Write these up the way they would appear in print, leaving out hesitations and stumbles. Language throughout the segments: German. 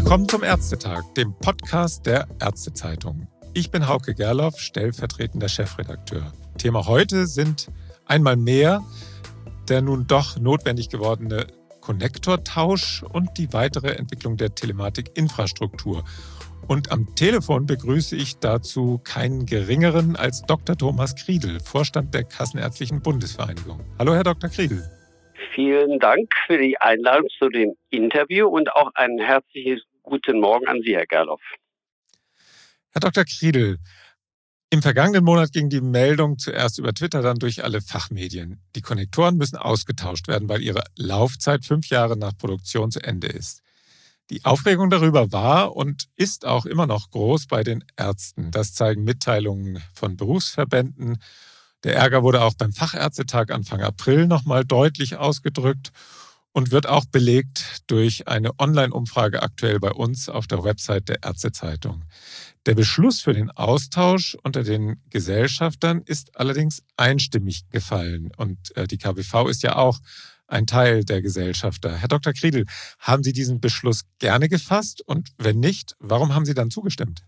Willkommen zum Ärztetag, dem Podcast der Ärztezeitung. Ich bin Hauke Gerloff, stellvertretender Chefredakteur. Thema heute sind einmal mehr der nun doch notwendig gewordene Konnektortausch und die weitere Entwicklung der Telematikinfrastruktur. Und am Telefon begrüße ich dazu keinen geringeren als Dr. Thomas Kriedl, Vorstand der Kassenärztlichen Bundesvereinigung. Hallo, Herr Dr. Kriedl. Vielen Dank für die Einladung zu dem Interview und auch ein herzliches guten Morgen an Sie, Herr Gerloff. Herr Dr. Kriedl, im vergangenen Monat ging die Meldung zuerst über Twitter, dann durch alle Fachmedien. Die Konnektoren müssen ausgetauscht werden, weil ihre Laufzeit 5 Jahre nach Produktion zu Ende ist. Die Aufregung darüber war und ist auch immer noch groß bei den Ärzten. Das zeigen Mitteilungen von Berufsverbänden. Der Ärger wurde auch beim Fachärztetag Anfang April nochmal deutlich ausgedrückt und wird auch belegt durch eine Online-Umfrage aktuell bei uns auf der Website der Ärztezeitung. Der Beschluss für den Austausch unter den Gesellschaftern ist allerdings einstimmig gefallen. Und die KBV ist ja auch ein Teil der Gesellschafter. Herr Dr. Kriedl, haben Sie diesen Beschluss gerne gefasst? Und wenn nicht, warum haben Sie dann zugestimmt?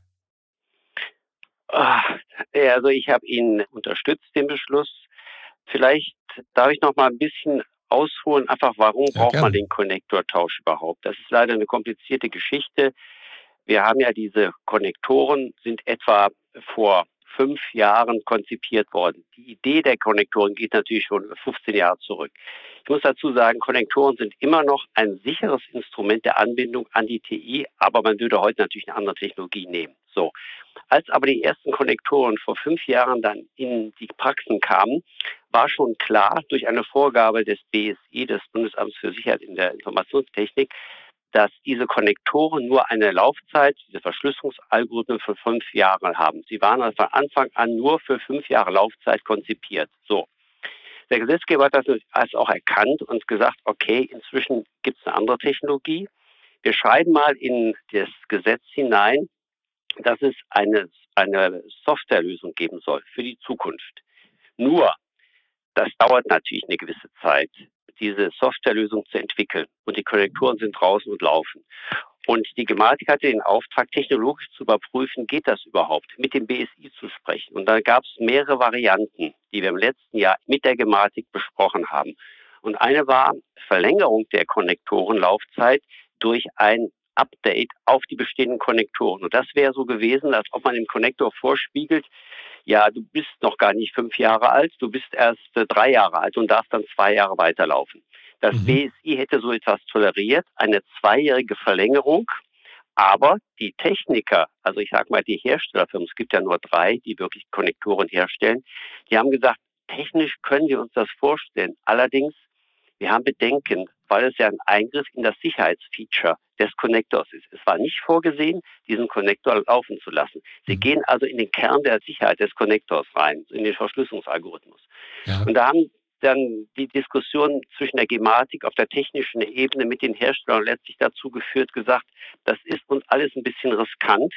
Also ich habe ihn unterstützt, den Beschluss. Vielleicht darf ich noch mal ein bisschen ausholen, einfach warum braucht man den Konnektortausch überhaupt? Das ist leider eine komplizierte Geschichte. Wir haben ja diese Konnektoren, sind etwa vor 5 Jahren konzipiert worden. Die Idee der Konnektoren geht natürlich schon 15 Jahre zurück. Ich muss dazu sagen, Konnektoren sind immer noch ein sicheres Instrument der Anbindung an die TI, aber man würde heute natürlich eine andere Technologie nehmen. So. Als aber die ersten Konnektoren vor 5 Jahren dann in die Praxen kamen, war schon klar durch eine Vorgabe des BSI, des Bundesamts für Sicherheit in der Informationstechnik, dass diese Konnektoren nur eine Laufzeit, diese Verschlüsselungsalgorithmen für 5 Jahre haben. Sie waren also von Anfang an nur für 5 Jahre Laufzeit konzipiert. So. Der Gesetzgeber hat das auch erkannt und gesagt, okay, inzwischen gibt es eine andere Technologie. Wir schreiben mal in das Gesetz hinein, dass es eine Softwarelösung geben soll für die Zukunft. Nur, das dauert natürlich eine gewisse Zeit, diese Softwarelösung zu entwickeln. Und die Konnektoren sind draußen und laufen. Und die Gematik hatte den Auftrag, technologisch zu überprüfen, geht das überhaupt, mit dem BSI zu sprechen. Und da gab es mehrere Varianten, die wir im letzten Jahr mit der Gematik besprochen haben. Und eine war Verlängerung der Konnektorenlaufzeit durch ein Update auf die bestehenden Konnektoren. Und das wäre so gewesen, als ob man dem Konnektor vorspiegelt, ja, du bist noch gar nicht 5 Jahre alt, du bist erst 3 Jahre alt und darfst dann 2 Jahre weiterlaufen. Das BSI hätte so etwas toleriert, eine 2-jährige Verlängerung, aber die Techniker, also ich sage mal die Herstellerfirmen, es gibt ja nur 3, die wirklich Konnektoren herstellen, die haben gesagt, technisch können wir uns das vorstellen. Allerdings, wir haben Bedenken, weil es ja ein Eingriff in das Sicherheitsfeature des Konnektors ist. Es war nicht vorgesehen, diesen Konnektor laufen zu lassen. Sie gehen also in den Kern der Sicherheit des Konnektors rein, in den Verschlüsselungsalgorithmus. Ja. Und da haben dann die Diskussion zwischen der Gematik auf der technischen Ebene mit den Herstellern letztlich dazu geführt, gesagt, das ist uns alles ein bisschen riskant.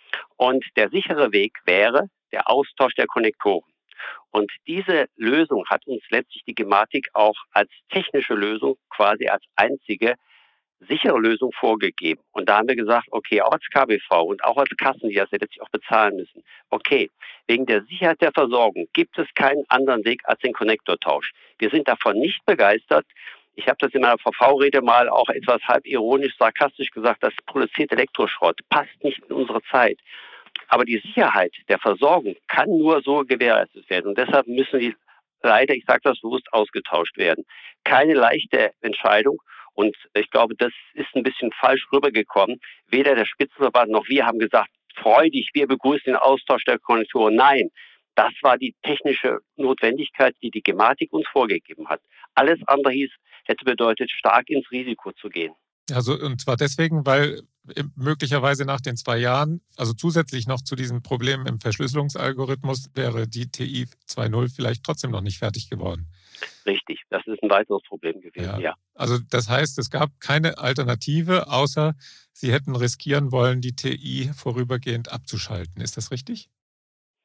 Und der sichere Weg wäre der Austausch der Konnektoren. Und diese Lösung hat uns letztlich die Gematik auch als technische Lösung, quasi als einzige sichere Lösung vorgegeben. Und da haben wir gesagt, okay, auch als KBV und auch als Kassen, die das ja letztlich auch bezahlen müssen, okay, wegen der Sicherheit der Versorgung gibt es keinen anderen Weg als den Konnektortausch. Wir sind davon nicht begeistert. Ich habe das in meiner VV-Rede mal auch etwas halb ironisch, sarkastisch gesagt, das produziert Elektroschrott, passt nicht in unsere Zeit. Aber die Sicherheit der Versorgung kann nur so gewährleistet werden. Und deshalb müssen die leider, ich sage das bewusst, ausgetauscht werden. Keine leichte Entscheidung. Und ich glaube, das ist ein bisschen falsch rübergekommen. Weder der Spitzenverband noch wir haben gesagt, freudig, wir begrüßen den Austausch der Konnektoren. Nein, das war die technische Notwendigkeit, die die Gematik uns vorgegeben hat. Alles andere hätte bedeutet, stark ins Risiko zu gehen. Also, und zwar deswegen, weil möglicherweise nach den 2 Jahren, also zusätzlich noch zu diesen Problemen im Verschlüsselungsalgorithmus, wäre die TI 2.0 vielleicht trotzdem noch nicht fertig geworden. Richtig, das ist ein weiteres Problem gewesen, ja. Also das heißt, es gab keine Alternative, außer Sie hätten riskieren wollen, die TI vorübergehend abzuschalten. Ist das richtig?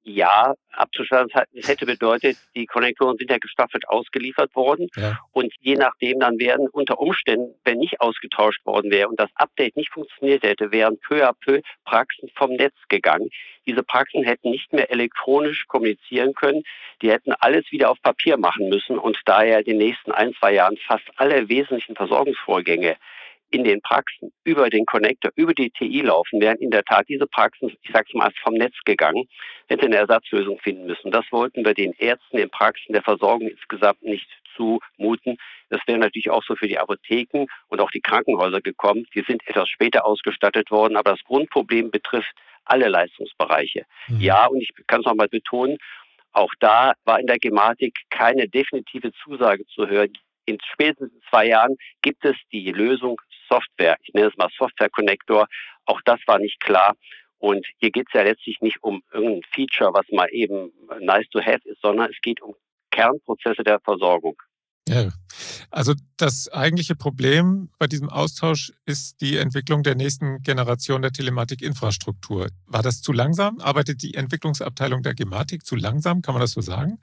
Ja, abzuschalten, das hätte bedeutet, die Konnektoren sind ja gestaffelt ausgeliefert worden. Ja. Und je nachdem dann wären unter Umständen, wenn nicht ausgetauscht worden wäre und das Update nicht funktioniert hätte, wären peu à peu Praxen vom Netz gegangen. Diese Praxen hätten nicht mehr elektronisch kommunizieren können. Die hätten alles wieder auf Papier machen müssen und daher in den nächsten 1-2 Jahren fast alle wesentlichen Versorgungsvorgänge in den Praxen über den Connector, über die TI laufen, wären in der Tat diese Praxen, ich sage es mal, vom Netz gegangen, hätte eine Ersatzlösung finden müssen. Das wollten wir den Ärzten in Praxen der Versorgung insgesamt nicht zumuten. Das wäre natürlich auch so für die Apotheken und auch die Krankenhäuser gekommen. Die sind etwas später ausgestattet worden, aber das Grundproblem betrifft alle Leistungsbereiche. Mhm. Ja, und ich kann es nochmal betonen, auch da war in der Gematik keine definitive Zusage zu hören. In spätestens 2 Jahren gibt es die Lösung Software. Ich nenne es mal Software-Connector. Auch das war nicht klar. Und hier geht es ja letztlich nicht um irgendein Feature, was mal eben nice to have ist, sondern es geht um Kernprozesse der Versorgung. Ja, also das eigentliche Problem bei diesem Austausch ist die Entwicklung der nächsten Generation der Telematikinfrastruktur. War das zu langsam? Arbeitet die Entwicklungsabteilung der Gematik zu langsam? Kann man das so sagen?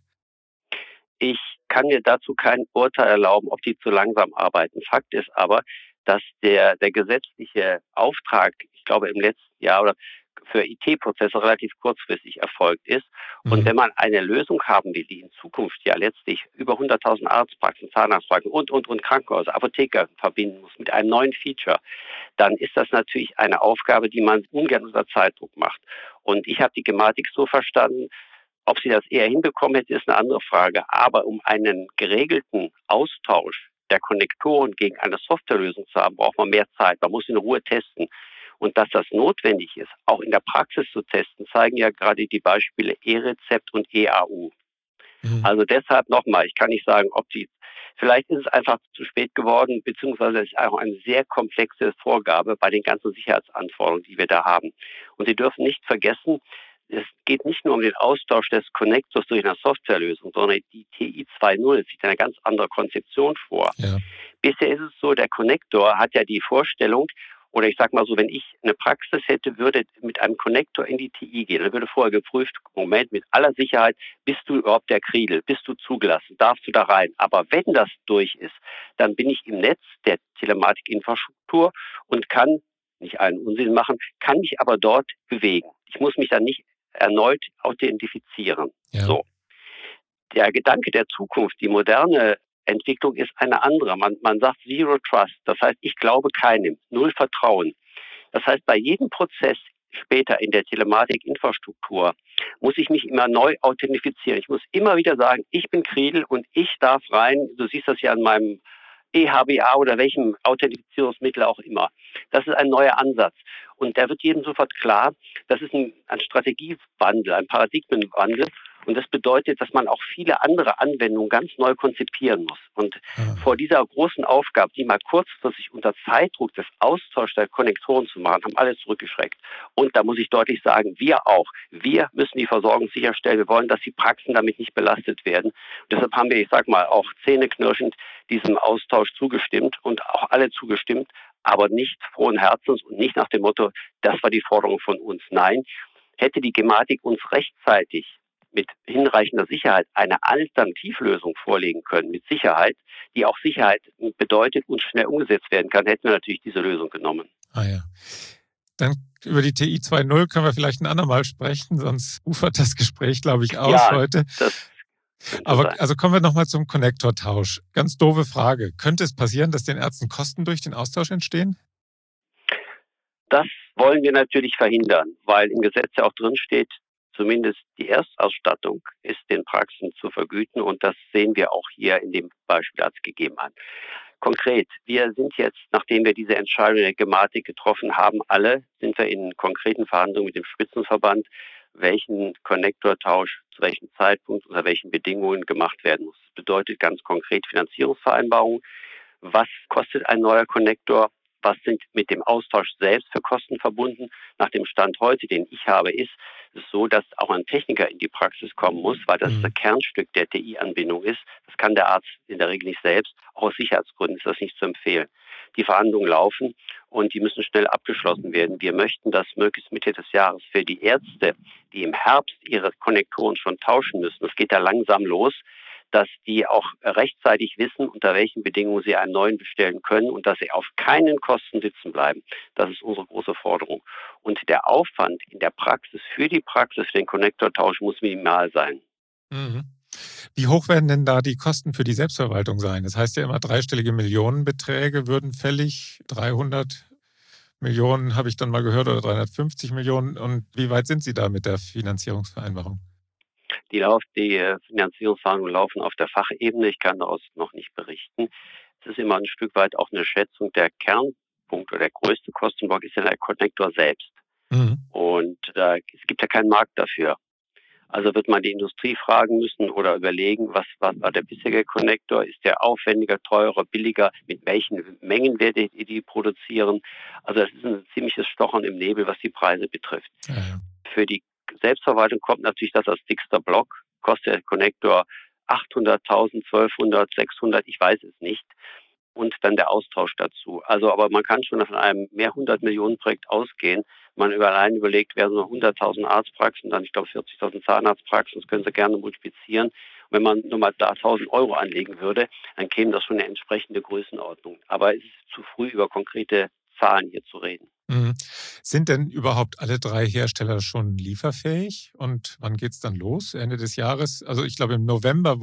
Ich kann mir dazu kein Urteil erlauben, ob die zu langsam arbeiten. Fakt ist aber, dass der gesetzliche Auftrag, ich glaube im letzten Jahr oder für IT-Prozesse relativ kurzfristig erfolgt ist. Und wenn man eine Lösung haben will, die in Zukunft ja letztlich über 100.000 Arztpraxen, Zahnarztpraxen und Krankenhäuser, Apotheker verbinden muss mit einem neuen Feature, dann ist das natürlich eine Aufgabe, die man ungern unter Zeitdruck macht. Und ich habe die Gematik so verstanden, ob sie das eher hinbekommen hätte, ist eine andere Frage. Aber um einen geregelten Austausch der Konnektoren gegen eine Softwarelösung zu haben, braucht man mehr Zeit. Man muss in Ruhe testen. Und dass das notwendig ist, auch in der Praxis zu testen, zeigen ja gerade die Beispiele E-Rezept und EAU. Also deshalb nochmal, ich kann nicht sagen, vielleicht ist es einfach zu spät geworden, beziehungsweise es ist auch eine sehr komplexe Vorgabe bei den ganzen Sicherheitsanforderungen, die wir da haben. Und Sie dürfen nicht vergessen, es geht nicht nur um den Austausch des Connectors durch eine Softwarelösung, sondern die TI 2.0 sieht eine ganz andere Konzeption vor. Ja. Bisher ist es so, der Connector hat ja die Vorstellung, oder ich sage mal so, wenn ich eine Praxis hätte, würde mit einem Connector in die TI gehen, dann würde vorher geprüft, Moment, mit aller Sicherheit, bist du überhaupt der Kriedel, bist du zugelassen, darfst du da rein. Aber wenn das durch ist, dann bin ich im Netz der Telematikinfrastruktur und kann nicht einen Unsinn machen, kann mich aber dort bewegen. Ich muss mich dann nicht erneut authentifizieren. Ja. So. Der Gedanke der Zukunft, die moderne Entwicklung ist eine andere. Man sagt Zero Trust. Das heißt, ich glaube keinem. Null Vertrauen. Das heißt, bei jedem Prozess später in der Telematikinfrastruktur muss ich mich immer neu authentifizieren. Ich muss immer wieder sagen, ich bin Kriedel und ich darf rein. Du siehst das ja an meinem EHBA oder welchem Authentifizierungsmittel auch immer. Das ist ein neuer Ansatz. Und da wird jedem sofort klar, das ist ein Strategiewandel, ein Paradigmenwandel. Und das bedeutet, dass man auch viele andere Anwendungen ganz neu konzipieren muss. Und vor dieser großen Aufgabe, die mal kurzfristig unter Zeitdruck des Austauschs der Konnektoren zu machen, haben alle zurückgeschreckt. Und da muss ich deutlich sagen, wir auch. Wir müssen die Versorgung sicherstellen. Wir wollen, dass die Praxen damit nicht belastet werden. Und deshalb haben wir, ich sag mal, auch zähneknirschend diesem Austausch zugestimmt und auch alle zugestimmt, aber nicht frohen Herzens und nicht nach dem Motto, das war die Forderung von uns. Nein, hätte die Gematik uns rechtzeitig mit hinreichender Sicherheit eine Alternativlösung vorlegen können, mit Sicherheit, die auch Sicherheit bedeutet und schnell umgesetzt werden kann, hätten wir natürlich diese Lösung genommen. Ah ja. Dann über die TI 2.0 können wir vielleicht ein andermal sprechen, sonst ufert das Gespräch, glaube ich, aus heute. Aber also kommen wir nochmal zum Konnektortausch. Ganz doofe Frage. Könnte es passieren, dass den Ärzten Kosten durch den Austausch entstehen? Das wollen wir natürlich verhindern, weil im Gesetz ja auch drin steht, zumindest die Erstausstattung ist den Praxen zu vergüten und das sehen wir auch hier in dem Beispiel als gegeben an. Konkret, wir sind jetzt, nachdem wir diese Entscheidung der Gematik getroffen haben, sind wir in konkreten Verhandlungen mit dem Spitzenverband, welchen Konnektortausch zu welchem Zeitpunkt, unter welchen Bedingungen gemacht werden muss. Das bedeutet ganz konkret Finanzierungsvereinbarungen. Was kostet ein neuer Konnektor? Was sind mit dem Austausch selbst für Kosten verbunden? Nach dem Stand heute, den ich habe, ist es so, dass auch ein Techniker in die Praxis kommen muss, weil das das Kernstück der TI-Anbindung ist. Das kann der Arzt in der Regel nicht selbst. Auch aus Sicherheitsgründen ist das nicht zu empfehlen. Die Verhandlungen laufen und die müssen schnell abgeschlossen werden. Wir möchten, dass möglichst Mitte des Jahres für die Ärzte, die im Herbst ihre Konnektoren schon tauschen müssen, das geht da langsam los, dass die auch rechtzeitig wissen, unter welchen Bedingungen sie einen neuen bestellen können und dass sie auf keinen Kosten sitzen bleiben. Das ist unsere große Forderung. Und der Aufwand in der Praxis, für den Konnektortausch muss minimal sein. Mhm. Wie hoch werden denn da die Kosten für die Selbstverwaltung sein? Das heißt ja immer, dreistellige Millionenbeträge würden fällig. 300 Millionen habe ich dann mal gehört oder 350 Millionen. Und wie weit sind Sie da mit der Finanzierungsvereinbarung? Die Finanzierungsverhandlungen laufen auf der Fachebene. Ich kann daraus noch nicht berichten. Es ist immer ein Stück weit auch eine Schätzung. Der Kernpunkt oder der größte Kostenblock ist ja der Konnektor selbst. Mhm. Und es gibt ja keinen Markt dafür. Also wird man die Industrie fragen müssen oder überlegen, was war der bisherige Konnektor? Ist der aufwendiger, teurer, billiger? Mit welchen Mengen werdet ihr die produzieren? Also das ist ein ziemliches Stochern im Nebel, was die Preise betrifft. Ja. Für die Selbstverwaltung kommt natürlich das als dickster Block. Kostet der Konnektor 800.000, 1200, 600, ich weiß es nicht. Und dann der Austausch dazu. Also, aber man kann schon von einem mehr 100-Millionen-Projekt ausgehen. Man allein überlegt, wer so 100.000 Arztpraxen, dann ich glaube 40.000 Zahnarztpraxen, das können Sie gerne multiplizieren. Und wenn man nur mal da 1.000 Euro anlegen würde, dann käme das schon eine entsprechende Größenordnung. Aber es ist zu früh, über konkrete Zahlen hier zu reden. Mhm. Sind denn überhaupt alle 3 Hersteller schon lieferfähig? Und wann geht es dann los? Ende des Jahres? Also ich glaube, im November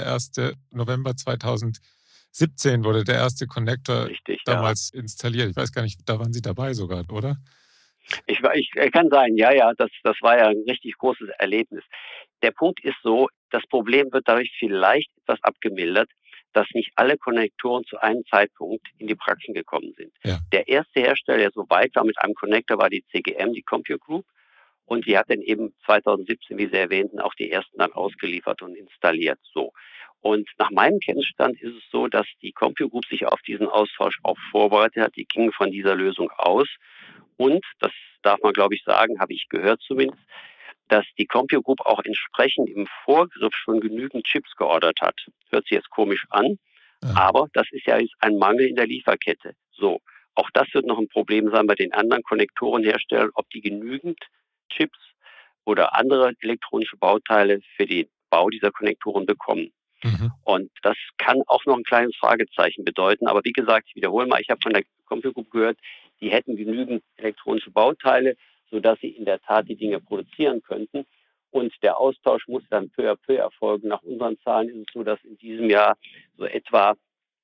2017 wurde der erste Konnektor damals installiert. Ich weiß gar nicht, da waren Sie dabei sogar, oder? Ich kann sein, ja, das war ja ein richtig großes Erlebnis. Der Punkt ist so, das Problem wird dadurch vielleicht etwas abgemildert, dass nicht alle Konnektoren zu einem Zeitpunkt in die Praxen gekommen sind. Ja. Der erste Hersteller, der so weit war mit einem Konnektor, war die CGM, die Compute Group. Und die hat dann eben 2017, wie Sie erwähnten, auch die ersten dann ausgeliefert und installiert. So. Und nach meinem Kenntnisstand ist es so, dass die Compute Group sich auf diesen Austausch auch vorbereitet hat. Die gingen von dieser Lösung aus. Und, das darf man glaube ich sagen, habe ich gehört zumindest, dass die Compute Group auch entsprechend im Vorgriff schon genügend Chips geordert hat. Hört sich jetzt komisch an, aber das ist ja jetzt ein Mangel in der Lieferkette. So, auch das wird noch ein Problem sein bei den anderen Konnektorenherstellern, ob die genügend Chips oder andere elektronische Bauteile für den Bau dieser Konnektoren bekommen. Mhm. Und das kann auch noch ein kleines Fragezeichen bedeuten. Aber wie gesagt, ich wiederhole mal, ich habe von der Compute Group gehört, die hätten genügend elektronische Bauteile, sodass sie in der Tat die Dinge produzieren könnten. Und der Austausch muss dann peu à peu erfolgen. Nach unseren Zahlen ist es so, dass in diesem Jahr so etwa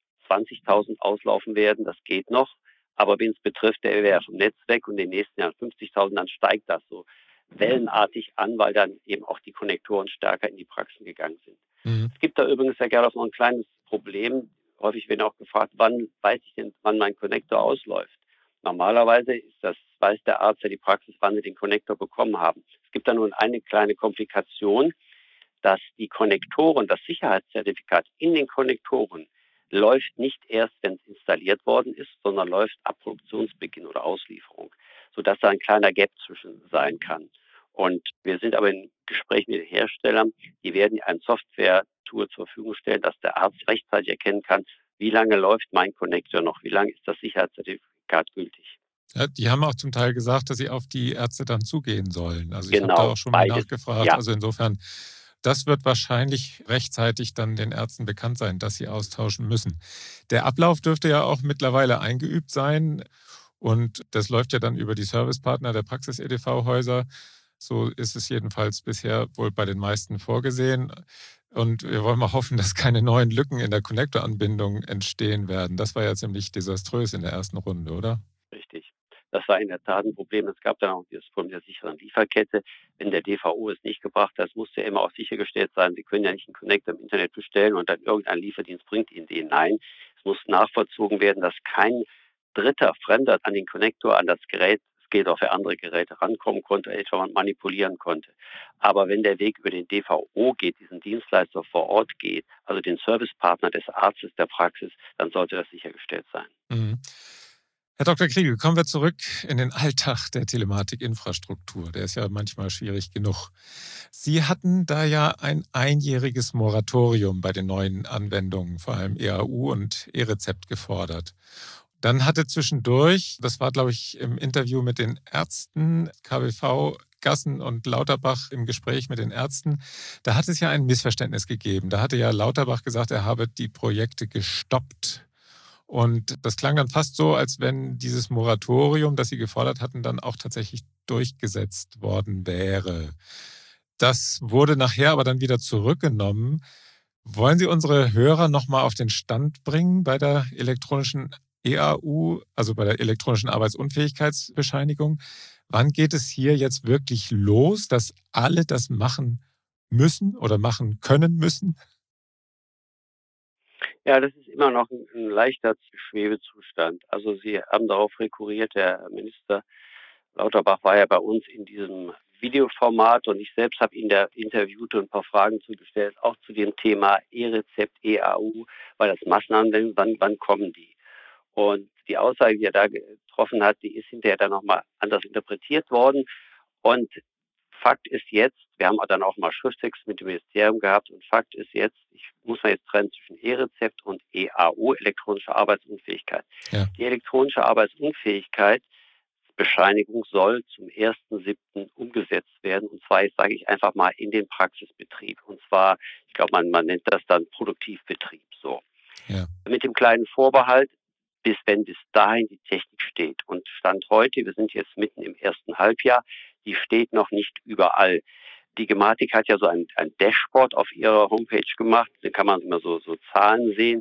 20.000 auslaufen werden. Das geht noch. Aber wen es betrifft, der wäre vom Netz weg und in den nächsten Jahren 50.000, dann steigt das so wellenartig an, weil dann eben auch die Konnektoren stärker in die Praxen gegangen sind. Mhm. Es gibt da übrigens, Herr Gerloff, noch ein kleines Problem. Häufig werden auch gefragt, wann weiß ich denn, wann mein Konnektor ausläuft? Normalerweise weiß der Arzt ja die Praxis, wann sie den Konnektor bekommen haben. Es gibt da nur eine kleine Komplikation, dass die Konnektoren, das Sicherheitszertifikat in den Konnektoren läuft nicht erst, wenn es installiert worden ist, sondern läuft ab Produktionsbeginn oder Auslieferung, sodass da ein kleiner Gap zwischen sein kann. Und wir sind aber in Gesprächen mit den Herstellern, die werden ein Software-Tool zur Verfügung stellen, dass der Arzt rechtzeitig erkennen kann, wie lange läuft mein Konnektor noch, wie lange ist das Sicherheitszertifikat gültig. Ja, die haben auch zum Teil gesagt, dass sie auf die Ärzte dann zugehen sollen. Also ich Genau, habe da auch schon mal beides. nachgefragt. Ja. Also insofern, das wird wahrscheinlich rechtzeitig dann den Ärzten bekannt sein, dass sie austauschen müssen. Der Ablauf dürfte ja auch mittlerweile eingeübt sein. Und das läuft ja dann über die Servicepartner der Praxis-EDV-Häuser. So ist es jedenfalls bisher wohl bei den meisten vorgesehen. Und wir wollen mal hoffen, dass keine neuen Lücken in der Konnektoranbindung entstehen werden. Das war ja ziemlich desaströs in der ersten Runde, oder? Richtig. Das war in der Tat ein Problem. Es gab dann auch dieses Problem der sicheren Lieferkette. Wenn der DVO es nicht gebracht hat, es musste ja immer auch sichergestellt sein, Sie können ja nicht einen Connector im Internet bestellen und dann irgendein Lieferdienst bringt Ihnen den. Nein, es muss nachvollzogen werden, dass kein dritter Fremder an den Connector, an das Gerät, es geht auch für andere Geräte, rankommen konnte, etwa manipulieren konnte. Aber wenn der Weg über den DVO geht, diesen Dienstleister vor Ort geht, also den Servicepartner des Arztes der Praxis, dann sollte das sichergestellt sein. Mhm. Herr Dr. Kriegel, kommen wir zurück in den Alltag der Telematikinfrastruktur. Der ist ja manchmal schwierig genug. Sie hatten da ja ein einjähriges Moratorium bei den neuen Anwendungen, vor allem EAU und E-Rezept, gefordert. Dann hatte zwischendurch, das war, glaube ich, im Interview mit den Ärzten, KBV Gassen und Lauterbach im Gespräch mit den Ärzten, da hat es ja ein Missverständnis gegeben. Da hatte ja Lauterbach gesagt, er habe die Projekte gestoppt. Und das klang dann fast so, als wenn dieses Moratorium, das Sie gefordert hatten, dann auch tatsächlich durchgesetzt worden wäre. Das wurde nachher aber dann wieder zurückgenommen. Wollen Sie unsere Hörer nochmal auf den Stand bringen bei der elektronischen EAU, also bei der elektronischen Arbeitsunfähigkeitsbescheinigung? Wann geht es hier jetzt wirklich los, dass alle das machen müssen oder machen können müssen? Ja, das ist immer noch ein leichter Schwebezustand. Also Sie haben darauf rekurriert, der Minister Lauterbach war ja bei uns in diesem Videoformat und ich selbst habe ihn da interviewt und ein paar Fragen zugestellt, auch zu dem Thema E-Rezept, EAU, weil das Massenanwendung, wann kommen die? Und die Aussage, die er da getroffen hat, die ist hinterher dann nochmal anders interpretiert worden. Und Fakt ist jetzt, wir haben dann auch mal Schrifttext mit dem Ministerium gehabt und Fakt ist jetzt, ich muss mal jetzt trennen zwischen E-Rezept und EAU, elektronische Arbeitsunfähigkeit. Ja. Die elektronische Arbeitsunfähigkeit Bescheinigung soll zum 1.7. umgesetzt werden. Und zwar, jetzt sage ich einfach mal, in den Praxisbetrieb. Und zwar, ich glaube, man nennt das dann Produktivbetrieb. So. Ja. Mit dem kleinen Vorbehalt, bis dahin die Technik steht. Und Stand heute, wir sind jetzt mitten im ersten Halbjahr, die steht noch nicht überall. Die Gematik hat ja so ein Dashboard auf ihrer Homepage gemacht. Da kann man immer so Zahlen sehen,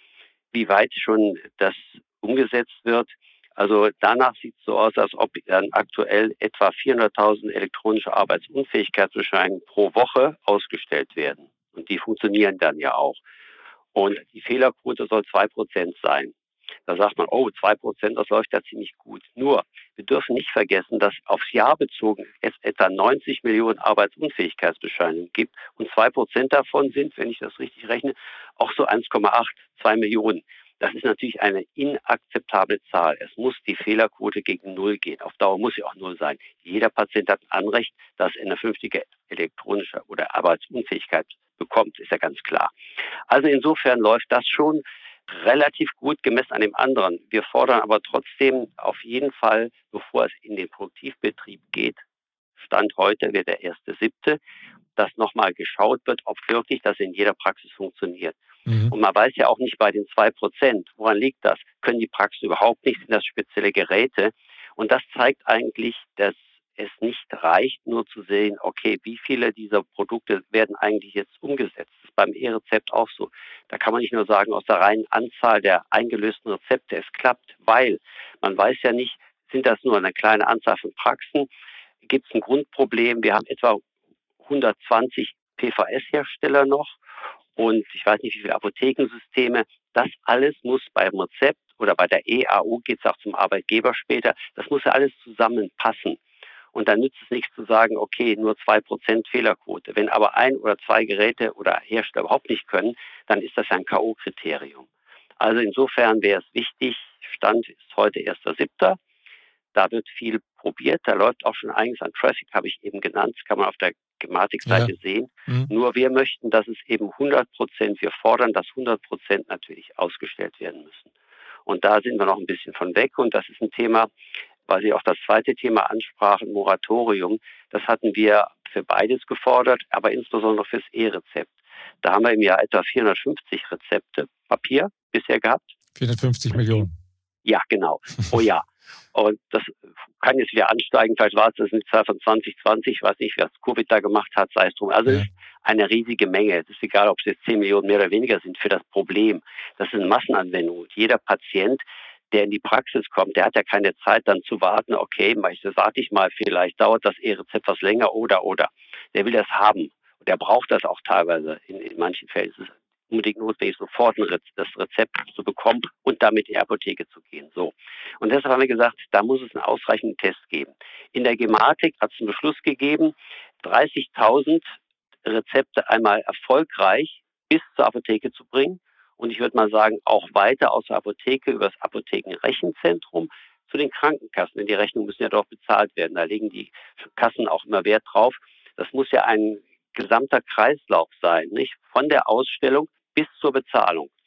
wie weit schon das umgesetzt wird. Also danach sieht es so aus, als ob dann aktuell etwa 400.000 elektronische Arbeitsunfähigkeitsbescheinigungen pro Woche ausgestellt werden. Und die funktionieren dann ja auch. Und die Fehlerquote soll 2% sein. Da sagt man, 2%, das läuft ja ziemlich gut. Nur, wir dürfen nicht vergessen, dass aufs Jahr bezogen es etwa 90 Millionen Arbeitsunfähigkeitsbescheinigungen gibt. Und 2% davon sind, wenn ich das richtig rechne, auch so 1,82 Millionen. Das ist natürlich eine inakzeptable Zahl. Es muss die Fehlerquote gegen Null gehen. Auf Dauer muss sie auch Null sein. Jeder Patient hat ein Anrecht, dass er eine vernünftige elektronische oder Arbeitsunfähigkeit bekommt, ist ja ganz klar. Also insofern läuft das schon relativ gut gemessen an dem anderen. Wir fordern aber trotzdem auf jeden Fall, bevor es in den Produktivbetrieb geht, Stand heute wird der 1.7., dass nochmal geschaut wird, ob wirklich das in jeder Praxis funktioniert. Und man weiß ja auch nicht bei den 2%, woran liegt das? Können die Praxen überhaupt nicht, sind das spezielle Geräte? Und das zeigt eigentlich, dass es nicht reicht, nur zu sehen, okay, wie viele dieser Produkte werden eigentlich jetzt umgesetzt. Das ist beim E-Rezept auch so. Da kann man nicht nur sagen, aus der reinen Anzahl der eingelösten Rezepte, es klappt, weil man weiß ja nicht, sind das nur eine kleine Anzahl von Praxen? Gibt es ein Grundproblem? Wir haben etwa 120 PVS-Hersteller noch und ich weiß nicht, wie viele Apothekensysteme. Das alles muss beim Rezept oder bei der EAU, geht es auch zum Arbeitgeber später, das muss ja alles zusammenpassen. Und dann nützt es nichts zu sagen, okay, nur 2% Fehlerquote. Wenn aber 1 oder 2 Geräte oder Hersteller überhaupt nicht können, dann ist das ja ein K.O.-Kriterium. Also insofern wäre es wichtig, Stand ist heute 1.7., da wird viel probiert, da läuft auch schon einiges an Traffic, habe ich eben genannt, das kann man auf der Gematik-Seite sehen. Nur wir möchten, dass es eben 100%, wir fordern, dass 100% natürlich ausgestellt werden müssen. Und da sind wir noch ein bisschen von weg und das ist ein Thema, weil Sie auch das zweite Thema ansprachen, Moratorium. Das hatten wir für beides gefordert, aber insbesondere fürs E-Rezept. Da haben wir im Jahr etwa 450 Rezepte Papier bisher gehabt. 450 Millionen. Ja, genau. Oh ja. Und das kann jetzt wieder ansteigen. Vielleicht war es das eine Zahl von 2020. Ich weiß nicht, was Covid da gemacht hat, sei es drum. Also es ist eine riesige Menge. Es ist egal, ob es jetzt 10 Millionen mehr oder weniger sind für das Problem. Das ist eine Massenanwendung. Und jeder Patient, der in die Praxis kommt, der hat ja keine Zeit dann zu warten, okay, warte ich mal, vielleicht dauert das E-Rezept was länger oder. Der will das haben. Und der braucht das auch teilweise in manchen Fällen. Es ist unbedingt notwendig, sofort das Rezept zu bekommen und damit in die Apotheke zu gehen. So. Und deshalb haben wir gesagt, da muss es einen ausreichenden Test geben. In der Gematik hat es einen Beschluss gegeben, 30.000 Rezepte einmal erfolgreich bis zur Apotheke zu bringen. Und ich würde mal sagen, auch weiter aus der Apotheke über das Apothekenrechenzentrum zu den Krankenkassen. Denn die Rechnungen müssen ja dort bezahlt werden. Da legen die Kassen auch immer Wert drauf. Das muss ja ein gesamter Kreislauf sein, nicht? Von der Ausstellung bis zur Bezahlung.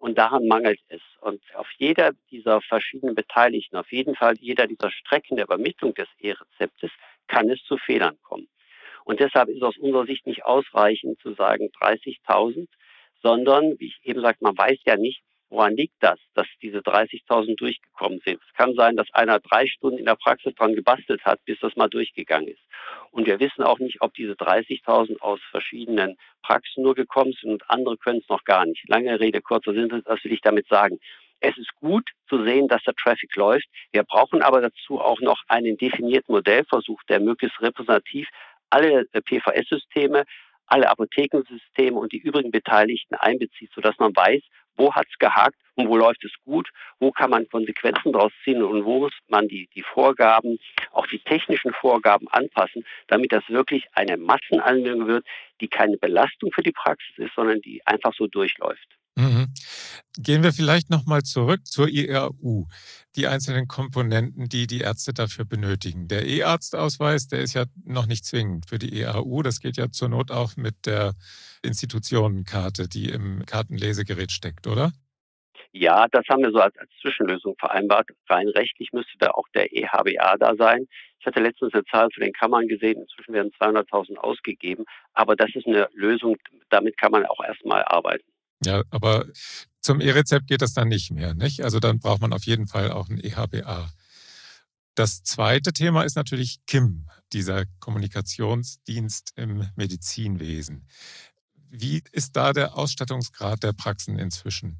Und daran mangelt es. Und auf jeder dieser verschiedenen Beteiligten, auf jeden Fall jeder dieser Strecken der Übermittlung des E-Rezeptes, kann es zu Fehlern kommen. Und deshalb ist aus unserer Sicht nicht ausreichend zu sagen 30.000, sondern, wie ich eben sagte, man weiß ja nicht, woran liegt das, dass diese 30.000 durchgekommen sind. Es kann sein, dass einer 3 Stunden in der Praxis dran gebastelt hat, bis das mal durchgegangen ist. Und wir wissen auch nicht, ob diese 30.000 aus verschiedenen Praxen nur gekommen sind und andere können es noch gar nicht. Lange Rede, kurzer Sinn, das will ich damit sagen. Es ist gut zu sehen, dass der Traffic läuft. Wir brauchen aber dazu auch noch einen definierten Modellversuch, der möglichst repräsentativ alle PVS-Systeme, alle Apothekensysteme und die übrigen Beteiligten einbezieht, sodass man weiß, wo hat es gehakt und wo läuft es gut, wo kann man Konsequenzen daraus ziehen und wo muss man die Vorgaben, auch die technischen Vorgaben anpassen, damit das wirklich eine Massenanwendung wird, die keine Belastung für die Praxis ist, sondern die einfach so durchläuft. Mhm. Gehen wir vielleicht nochmal zurück zur EAU, die einzelnen Komponenten, die die Ärzte dafür benötigen. Der E-Arztausweis, der ist ja noch nicht zwingend für die EAU. Das geht ja zur Not auch mit der Institutionenkarte, die im Kartenlesegerät steckt, oder? Ja, das haben wir so als Zwischenlösung vereinbart. Rein rechtlich müsste da auch der EHBA da sein. Ich hatte letztens eine Zahl zu den Kammern gesehen. Inzwischen werden 200.000 ausgegeben. Aber das ist eine Lösung, damit kann man auch erstmal arbeiten. Ja, aber zum E-Rezept geht das dann nicht mehr, nicht? Also dann braucht man auf jeden Fall auch ein EHBA. Das zweite Thema ist natürlich KIM, dieser Kommunikationsdienst im Medizinwesen. Wie ist da der Ausstattungsgrad der Praxen inzwischen?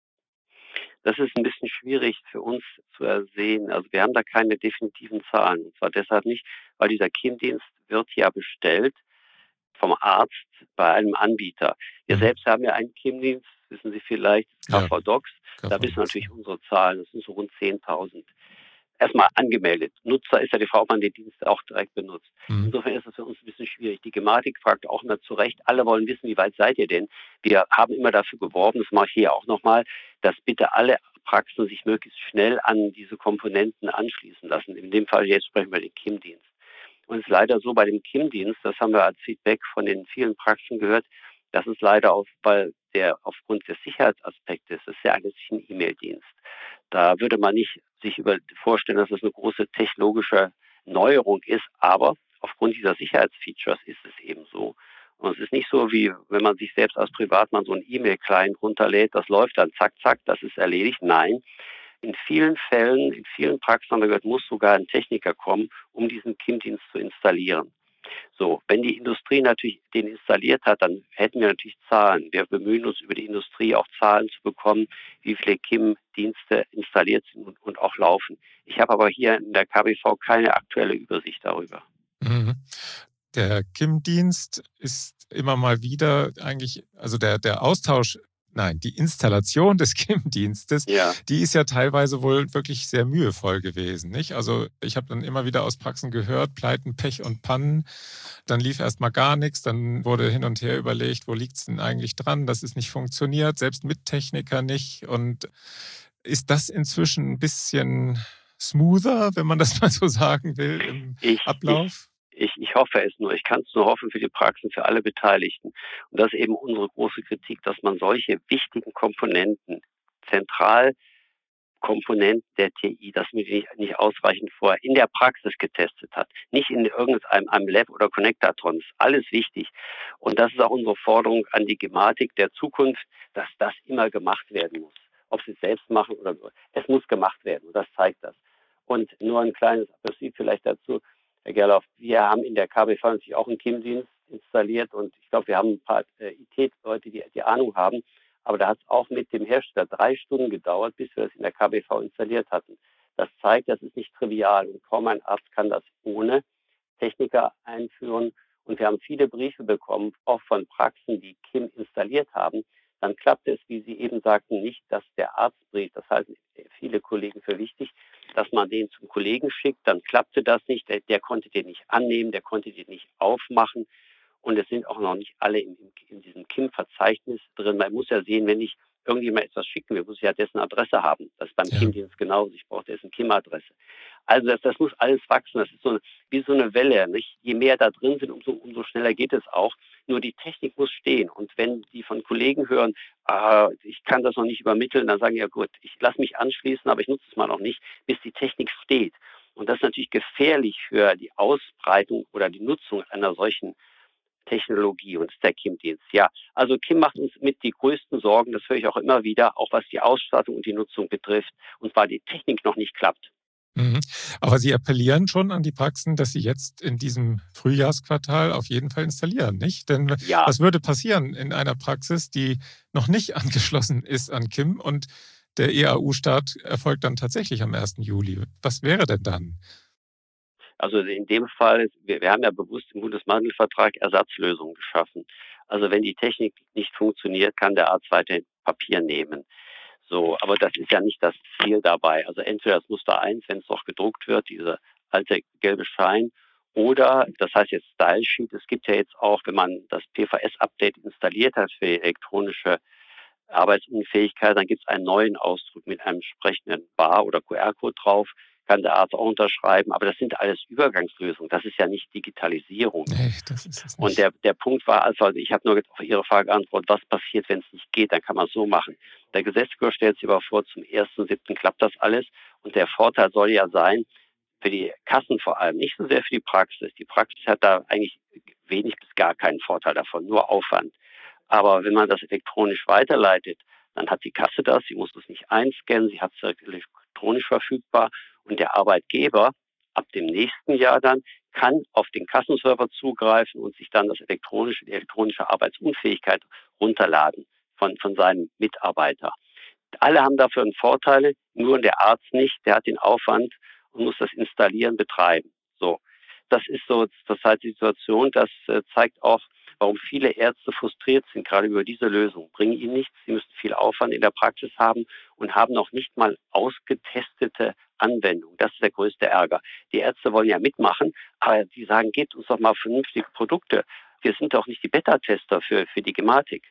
Das ist ein bisschen schwierig für uns zu ersehen. Also wir haben da keine definitiven Zahlen. Und zwar deshalb nicht, weil dieser KIM-Dienst wird ja bestellt vom Arzt bei einem Anbieter. Wir Mhm. selbst haben ja einen KIM-Dienst, wissen Sie vielleicht, Ja, KV Docs. Da wissen wir KVDs, ja. natürlich unsere Zahlen. Das sind so rund 10.000. Erstmal angemeldet. Nutzer ist ja die Frage, ob man den Dienst auch direkt benutzt. Mhm. Insofern ist das für uns ein bisschen schwierig. Die Gematik fragt auch immer zu Recht, alle wollen wissen, wie weit seid ihr denn? Wir haben immer dafür geworben, das mache ich hier auch nochmal, dass bitte alle Praxen sich möglichst schnell an diese Komponenten anschließen lassen. In dem Fall jetzt sprechen wir den KIM-Dienst. Und es ist leider so bei dem KIM-Dienst, das haben wir als Feedback von den vielen Praxen gehört, dass es leider weil der aufgrund des Sicherheitsaspektes, das ist ja eigentlich ein E-Mail-Dienst. Da würde man nicht sich vorstellen, dass es eine große technologische Neuerung ist, aber aufgrund dieser Sicherheitsfeatures ist es eben so. Und es ist nicht so, wie wenn man sich selbst als Privatmann so einen E-Mail-Client runterlädt, das läuft dann zack, zack, das ist erledigt. Nein, in vielen Fällen, in vielen Praxen haben wir gehört, muss sogar ein Techniker kommen, um diesen KIM-Dienst zu installieren. So, wenn die Industrie natürlich den installiert hat, dann hätten wir natürlich Zahlen. Wir bemühen uns über die Industrie auch Zahlen zu bekommen, wie viele KIM-Dienste installiert sind und auch laufen. Ich habe aber hier in der KBV keine aktuelle Übersicht darüber. Mhm. Der KIM-Dienst ist immer mal wieder eigentlich, also der Austausch, nein, die Installation des KIM-Dienstes, Ja. die ist ja teilweise wohl wirklich sehr mühevoll gewesen, nicht? Also ich habe dann immer wieder aus Praxen gehört, Pleiten, Pech und Pannen. Dann lief erstmal gar nichts, dann wurde hin und her überlegt, wo liegt es denn eigentlich dran, dass es nicht funktioniert, selbst mit Techniker nicht. Und ist das inzwischen ein bisschen smoother, wenn man das mal so sagen will, im Ich, ich, Ablauf? ich hoffe es nur. Ich kann es nur hoffen für die Praxen, für alle Beteiligten. Und das ist eben unsere große Kritik, dass man solche wichtigen Komponenten zentral Komponenten der TI, dass man die nicht ausreichend vorher in der Praxis getestet hat. Nicht in irgendeinem Lab oder Connectatron. Das ist alles wichtig. Und das ist auch unsere Forderung an die Gematik der Zukunft, dass das immer gemacht werden muss. Ob sie es selbst machen oder so. Es muss gemacht werden. Und das zeigt das. Und nur ein kleines Applaus vielleicht dazu, Herr Gerloff. Wir haben in der KBV natürlich auch einen KIM-Dienst installiert und ich glaube, wir haben ein paar IT-Leute, die Ahnung haben. Aber da hat es auch mit dem Hersteller 3 Stunden gedauert, bis wir das in der KBV installiert hatten. Das zeigt, das ist nicht trivial und kaum ein Arzt kann das ohne Techniker einführen. Und wir haben viele Briefe bekommen, auch von Praxen, die KIM installiert haben. Dann klappt es, wie Sie eben sagten, nicht, dass der Arztbrief, das halten viele Kollegen für wichtig, dass man den zum Kollegen schickt. Dann klappte das nicht, der konnte den nicht annehmen, der konnte den nicht aufmachen. Und es sind auch noch nicht alle in diesem KIM-Verzeichnis drin. Man muss ja sehen, wenn ich irgendjemand etwas schicken will, muss ich ja dessen Adresse haben. Das ist beim Ja. KIM-Dienst genauso. Ich brauche dessen KIM-Adresse. Also das muss alles wachsen. Das ist wie so eine Welle. Nicht? Je mehr da drin sind, umso schneller geht es auch. Nur die Technik muss stehen. Und wenn die von Kollegen hören, ich kann das noch nicht übermitteln, dann sagen die, ja gut, ich lasse mich anschließen, aber ich nutze es mal noch nicht, bis die Technik steht. Und das ist natürlich gefährlich für die Ausbreitung oder die Nutzung einer solchen Technologie, und das ist der KIM-Dienst. Ja, also KIM macht uns mit die größten Sorgen, das höre ich auch immer wieder, auch was die Ausstattung und die Nutzung betrifft, und weil die Technik noch nicht klappt. Mhm. Aber Sie appellieren schon an die Praxen, dass Sie jetzt in diesem Frühjahrsquartal auf jeden Fall installieren, nicht? Denn Ja, was würde passieren in einer Praxis, die noch nicht angeschlossen ist an KIM und der EAU-Start erfolgt dann tatsächlich am 1. Juli? Was wäre denn dann? also in dem Fall, wir haben ja bewusst im Bundesmantelvertrag Ersatzlösungen geschaffen. Also wenn die Technik nicht funktioniert, kann der Arzt weiterhin Papier nehmen. So, aber das ist ja nicht das Ziel dabei. Also entweder das Muster 1, wenn es noch gedruckt wird, diese alte gelbe Schein, oder das heißt jetzt Style Sheet. Es gibt ja jetzt auch, wenn man das PVS-Update installiert hat für die elektronische Arbeitsunfähigkeit, dann gibt es einen neuen Ausdruck mit einem entsprechenden Bar- oder QR-Code drauf, kann der Arzt auch unterschreiben. Aber das sind alles Übergangslösungen. Das ist ja nicht Digitalisierung. Nee, das ist es Und nicht. der Punkt war also, ich habe nur auf Ihre Frage geantwortet, was passiert, wenn es nicht geht, dann kann man es so machen. Der Gesetzgeber stellt sich aber vor, zum 1.7. klappt das alles. Und der Vorteil soll ja sein, für die Kassen vor allem, nicht so sehr für die Praxis. Die Praxis hat da eigentlich wenig bis gar keinen Vorteil davon, nur Aufwand. Aber wenn man das elektronisch weiterleitet, dann hat die Kasse das, sie muss es nicht einscannen, sie hat es elektronisch verfügbar, und der Arbeitgeber ab dem nächsten Jahr dann kann auf den Kassenserver zugreifen und sich dann die elektronische Arbeitsunfähigkeit runterladen von seinem Mitarbeiter. Alle haben dafür einen Vorteil, nur der Arzt nicht, der hat den Aufwand und muss das installieren, betreiben. So. Das ist so zurzeit die Situation, das zeigt auch, warum viele Ärzte frustriert sind, gerade über diese Lösung. Bringen ihnen nichts, sie müssen viel Aufwand in der Praxis haben und haben noch nicht mal ausgetestete Anwendungen. Das ist der größte Ärger. Die Ärzte wollen ja mitmachen, aber die sagen, gebt uns doch mal vernünftige Produkte. Wir sind doch nicht die Beta-Tester für die Gematik.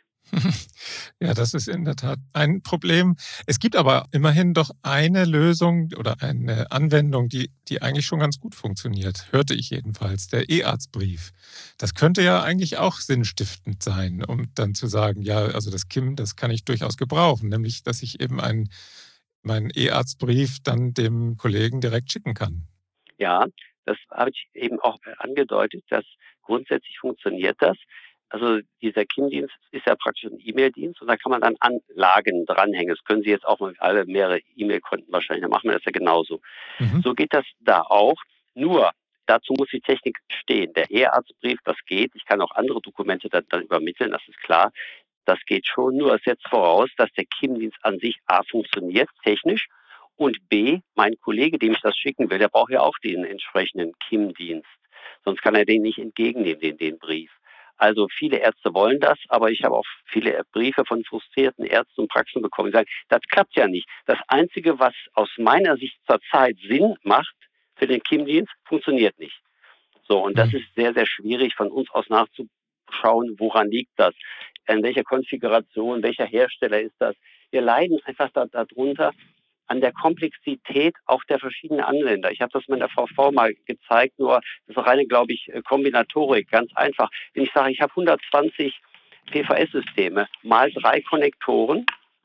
Ja, das ist in der Tat ein Problem. Es gibt aber immerhin doch eine Lösung oder eine Anwendung, die eigentlich schon ganz gut funktioniert, hörte ich jedenfalls, der E-Arztbrief. Das könnte ja eigentlich auch sinnstiftend sein, um dann zu sagen, ja, also das KIM, das kann ich durchaus gebrauchen, nämlich, dass ich eben meinen E-Arztbrief dann dem Kollegen direkt schicken kann. Ja, das habe ich eben auch angedeutet, dass grundsätzlich funktioniert das. Also dieser KIM-Dienst ist ja praktisch ein E-Mail-Dienst, und da kann man dann Anlagen dranhängen. Das können Sie jetzt auch mal alle mehrere E-Mail-Konten wahrscheinlich, dann machen wir das ja genauso. Mhm. So geht das da auch. Nur dazu muss die Technik stehen. Der E-Arztbrief, das geht. Ich kann auch andere Dokumente dann übermitteln, das ist klar. Das geht schon. Nur es setzt voraus, dass der KIM-Dienst an sich A funktioniert, technisch, und B, mein Kollege, dem ich das schicken will, der braucht ja auch den entsprechenden KIM-Dienst. Sonst kann er den nicht entgegennehmen, den Brief. Also viele Ärzte wollen das, aber ich habe auch viele Briefe von frustrierten Ärzten und Praxen bekommen, die sagen, das klappt ja nicht. Das Einzige, was aus meiner Sicht zurzeit Sinn macht für den KIM-Dienst, funktioniert nicht. So, und das ist sehr, sehr schwierig von uns aus nachzuschauen, woran liegt das, in welcher Konfiguration, welcher Hersteller ist das. Wir leiden einfach darunter, an der Komplexität auch der verschiedenen Anwender. Ich habe das mit der VV mal gezeigt, nur das ist reine, glaube ich, Kombinatorik, ganz einfach. Wenn ich sage, ich habe 120 PVS-Systeme mal 3 Konnektoren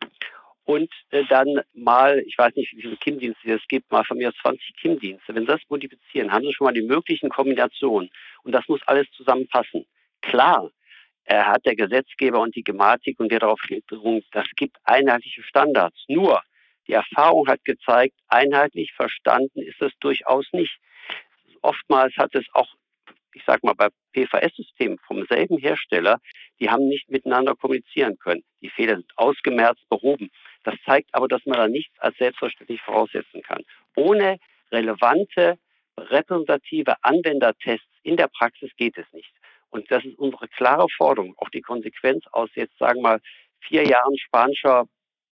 und dann mal, ich weiß nicht, wie viele KIM-Dienste es gibt, mal von mir aus 20 KIM-Dienste. Wenn Sie das multiplizieren, haben Sie schon mal die möglichen Kombinationen, und das muss alles zusammenpassen. Klar, hat der Gesetzgeber und die Gematik und der darauf gedrungen, das gibt einheitliche Standards. Nur, die Erfahrung hat gezeigt, einheitlich verstanden ist es durchaus nicht. Oftmals hat es auch, ich sage mal, bei PVS-Systemen vom selben Hersteller, die haben nicht miteinander kommunizieren können. Die Fehler sind ausgemerzt, behoben. Das zeigt aber, dass man da nichts als selbstverständlich voraussetzen kann. Ohne relevante, repräsentative Anwendertests in der Praxis geht es nicht. Und das ist unsere klare Forderung, auch die Konsequenz aus jetzt, sagen wir mal, 4 Jahren spanischer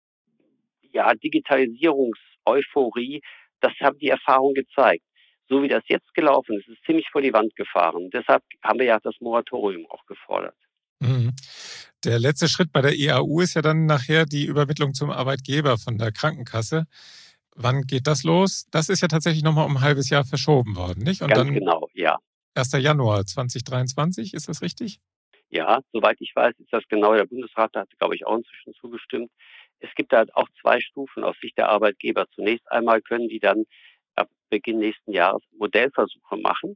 Digitalisierungs-Euphorie, das haben die Erfahrungen gezeigt. So wie das jetzt gelaufen ist, ist ziemlich vor die Wand gefahren. Deshalb haben wir ja das Moratorium auch gefordert. Mhm. Der letzte Schritt bei der EAU ist ja dann nachher die Übermittlung zum Arbeitgeber von der Krankenkasse. Wann geht das los? Das ist ja tatsächlich nochmal um ein halbes Jahr verschoben worden, nicht? Und Ganz dann genau, ja. 1. Januar 2023, ist das richtig? Ja, soweit ich weiß, ist das genau. Der Bundesrat hat, glaube ich, auch inzwischen zugestimmt. Es gibt da auch 2 Stufen aus Sicht der Arbeitgeber. Zunächst einmal können die dann ab Beginn nächsten Jahres Modellversuche machen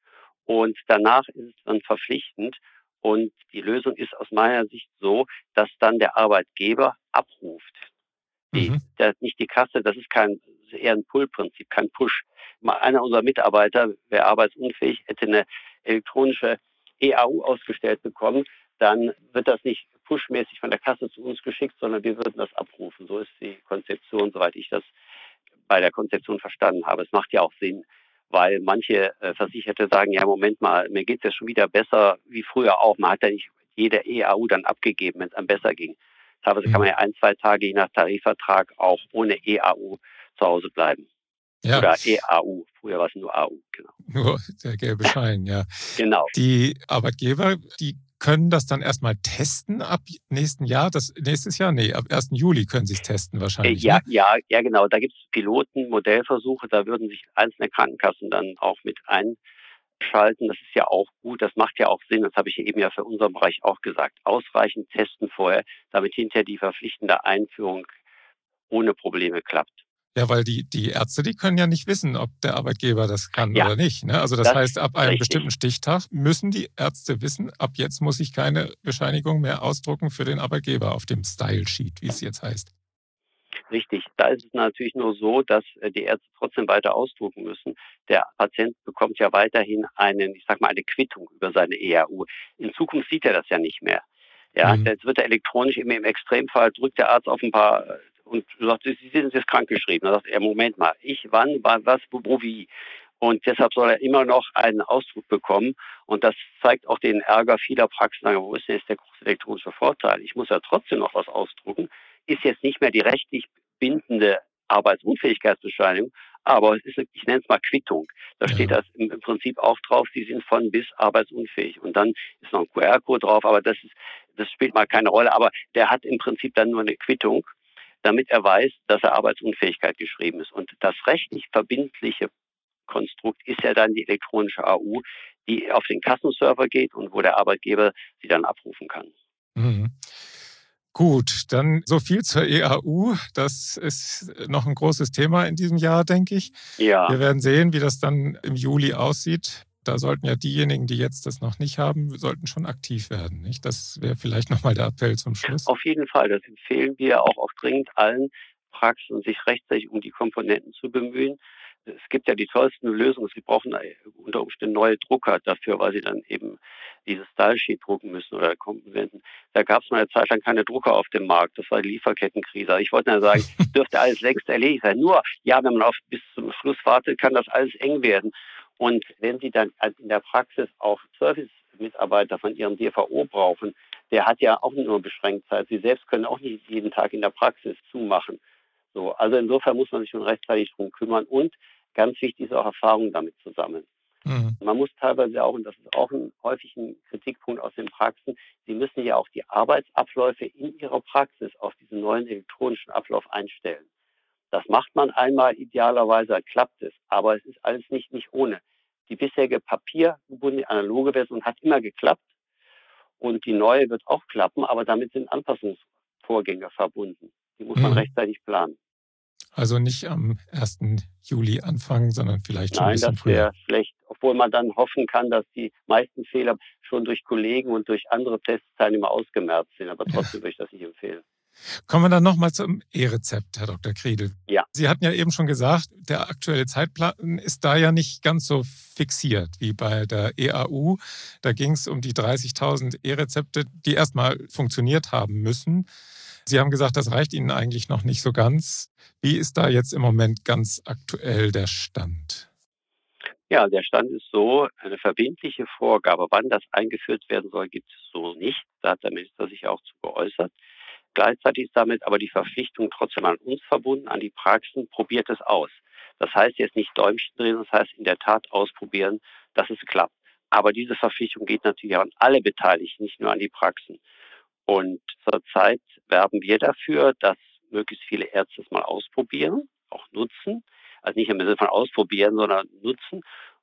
und danach ist es dann verpflichtend. Und die Lösung ist aus meiner Sicht so, dass dann der Arbeitgeber abruft. Mhm. Nicht die Kasse, das ist eher ein Pull-Prinzip, kein Push. Mal einer unserer Mitarbeiter wäre arbeitsunfähig, hätte eine elektronische EAU ausgestellt bekommen, dann wird das nicht pushmäßig von der Kasse zu uns geschickt, sondern wir würden das abrufen. So ist die Konzeption, soweit ich das bei der Konzeption verstanden habe. Es macht ja auch Sinn, weil manche Versicherte sagen, ja, Moment mal, mir geht es ja schon wieder besser wie früher auch. Man hat ja nicht jede EAU dann abgegeben, wenn es einem besser ging. Teilweise kann man ja 1, 2 Tage je nach Tarifvertrag auch ohne EAU zu Hause bleiben. Ja. Oder EAU. Früher war es nur AU, genau. Nur der gelbe Schein, ja. Genau. Die Arbeitgeber, die können das dann erstmal testen ab nächstes Jahr? Nee, ab 1. Juli können sie es testen wahrscheinlich. Ja, ne? ja, genau. Da gibt es Piloten, Modellversuche, da würden sich einzelne Krankenkassen dann auch mit einschalten. Das ist ja auch gut, das macht ja auch Sinn. Das habe ich eben ja für unseren Bereich auch gesagt. Ausreichend testen vorher, damit hinterher die verpflichtende Einführung ohne Probleme klappt. Ja, weil die Ärzte, die können ja nicht wissen, ob der Arbeitgeber das kann Ja, oder nicht. Ne? Also das heißt, ab einem richtig. bestimmten Stichtag müssen die Ärzte wissen, ab jetzt muss ich keine Bescheinigung mehr ausdrucken für den Arbeitgeber auf dem Style-Sheet, wie es jetzt heißt. Richtig. Da ist es natürlich nur so, dass die Ärzte trotzdem weiter ausdrucken müssen. Der Patient bekommt ja weiterhin eine Quittung über seine EAU. In Zukunft sieht er das ja nicht mehr. Ja, jetzt wird er elektronisch, im Extremfall drückt der Arzt auf ein paar und sagt, Sie sind jetzt krankgeschrieben. Dann sagt er, Moment mal, wann, was, wo, wie. Und deshalb soll er immer noch einen Ausdruck bekommen. Und das zeigt auch den Ärger vieler Praxen. Wo ist denn jetzt der große elektronische Vorteil? Ich muss ja trotzdem noch was ausdrucken. Ist jetzt nicht mehr die rechtlich bindende Arbeitsunfähigkeitsbescheinigung, aber es ist, ich nenne es mal Quittung. Da steht das im Prinzip auch drauf, Sie sind von bis arbeitsunfähig. Und dann ist noch ein QR-Code drauf, aber das spielt mal keine Rolle. Aber der hat im Prinzip dann nur eine Quittung, damit er weiß, dass er Arbeitsunfähigkeit geschrieben ist. Und das rechtlich verbindliche Konstrukt ist ja dann die elektronische AU, die auf den Kassenserver geht und wo der Arbeitgeber sie dann abrufen kann. Mhm. Gut, dann so viel zur EAU. Das ist noch ein großes Thema in diesem Jahr, denke ich. Ja. Wir werden sehen, wie das dann im Juli aussieht. Da sollten ja diejenigen, die jetzt das noch nicht haben, sollten schon aktiv werden. Nicht? Das wäre vielleicht nochmal der Appell zum Schluss. Auf jeden Fall. Das empfehlen wir auch dringend allen Praxen, sich rechtzeitig um die Komponenten zu bemühen. Es gibt ja die tollsten Lösungen. Sie brauchen unter Umständen neue Drucker dafür, weil sie dann eben dieses Style-Sheet drucken müssen oder Komponenten. Da gab es mal eine Zeit lang keine Drucker auf dem Markt. Das war die Lieferkettenkrise. Ich wollte nur sagen, dürfte alles längst erledigt sein. Nur, ja, wenn man bis zum Schluss wartet, kann das alles eng werden. Und wenn Sie dann in der Praxis auch Service-Mitarbeiter von Ihrem DVO brauchen, der hat ja auch nur beschränkt Zeit. Sie selbst können auch nicht jeden Tag in der Praxis zumachen. So, also insofern muss man sich schon rechtzeitig drum kümmern und ganz wichtig ist auch Erfahrung damit zu sammeln. Mhm. Man muss teilweise auch, und das ist auch häufig ein Kritikpunkt aus den Praxen, Sie müssen ja auch die Arbeitsabläufe in Ihrer Praxis auf diesen neuen elektronischen Ablauf einstellen. Das macht man einmal, idealerweise klappt es, aber es ist alles nicht ohne. Die bisherige papiergebundene analoge Version hat immer geklappt und die neue wird auch klappen, aber damit sind Anpassungsvorgänge verbunden. Die muss man rechtzeitig planen. Also nicht am 1. Juli anfangen, sondern vielleicht schon ein bisschen früher. Nein, das wäre schlecht, obwohl man dann hoffen kann, dass die meisten Fehler schon durch Kollegen und durch andere Testteilnehmer ausgemerzt sind, aber trotzdem würde ich das nicht empfehlen. Kommen wir dann nochmal zum E-Rezept, Herr Dr. Kriedl. Ja. Sie hatten ja eben schon gesagt, der aktuelle Zeitplan ist da ja nicht ganz so fixiert wie bei der EAU. Da ging es um die 30.000 E-Rezepte, die erstmal funktioniert haben müssen. Sie haben gesagt, das reicht Ihnen eigentlich noch nicht so ganz. Wie ist da jetzt im Moment ganz aktuell der Stand? Ja, der Stand ist so, eine verbindliche Vorgabe, wann das eingeführt werden soll, gibt es so nicht. Da hat der Minister sich auch zu geäußert. Gleichzeitig ist damit aber die Verpflichtung trotzdem an uns verbunden, an die Praxen, probiert es aus. Das heißt jetzt nicht Däumchen drehen, das heißt in der Tat ausprobieren, dass es klappt. Aber diese Verpflichtung geht natürlich auch an alle Beteiligten, nicht nur an die Praxen. Und zurzeit werben wir dafür, dass möglichst viele Ärzte es mal ausprobieren, auch nutzen. Also nicht im Sinne von ausprobieren, sondern nutzen.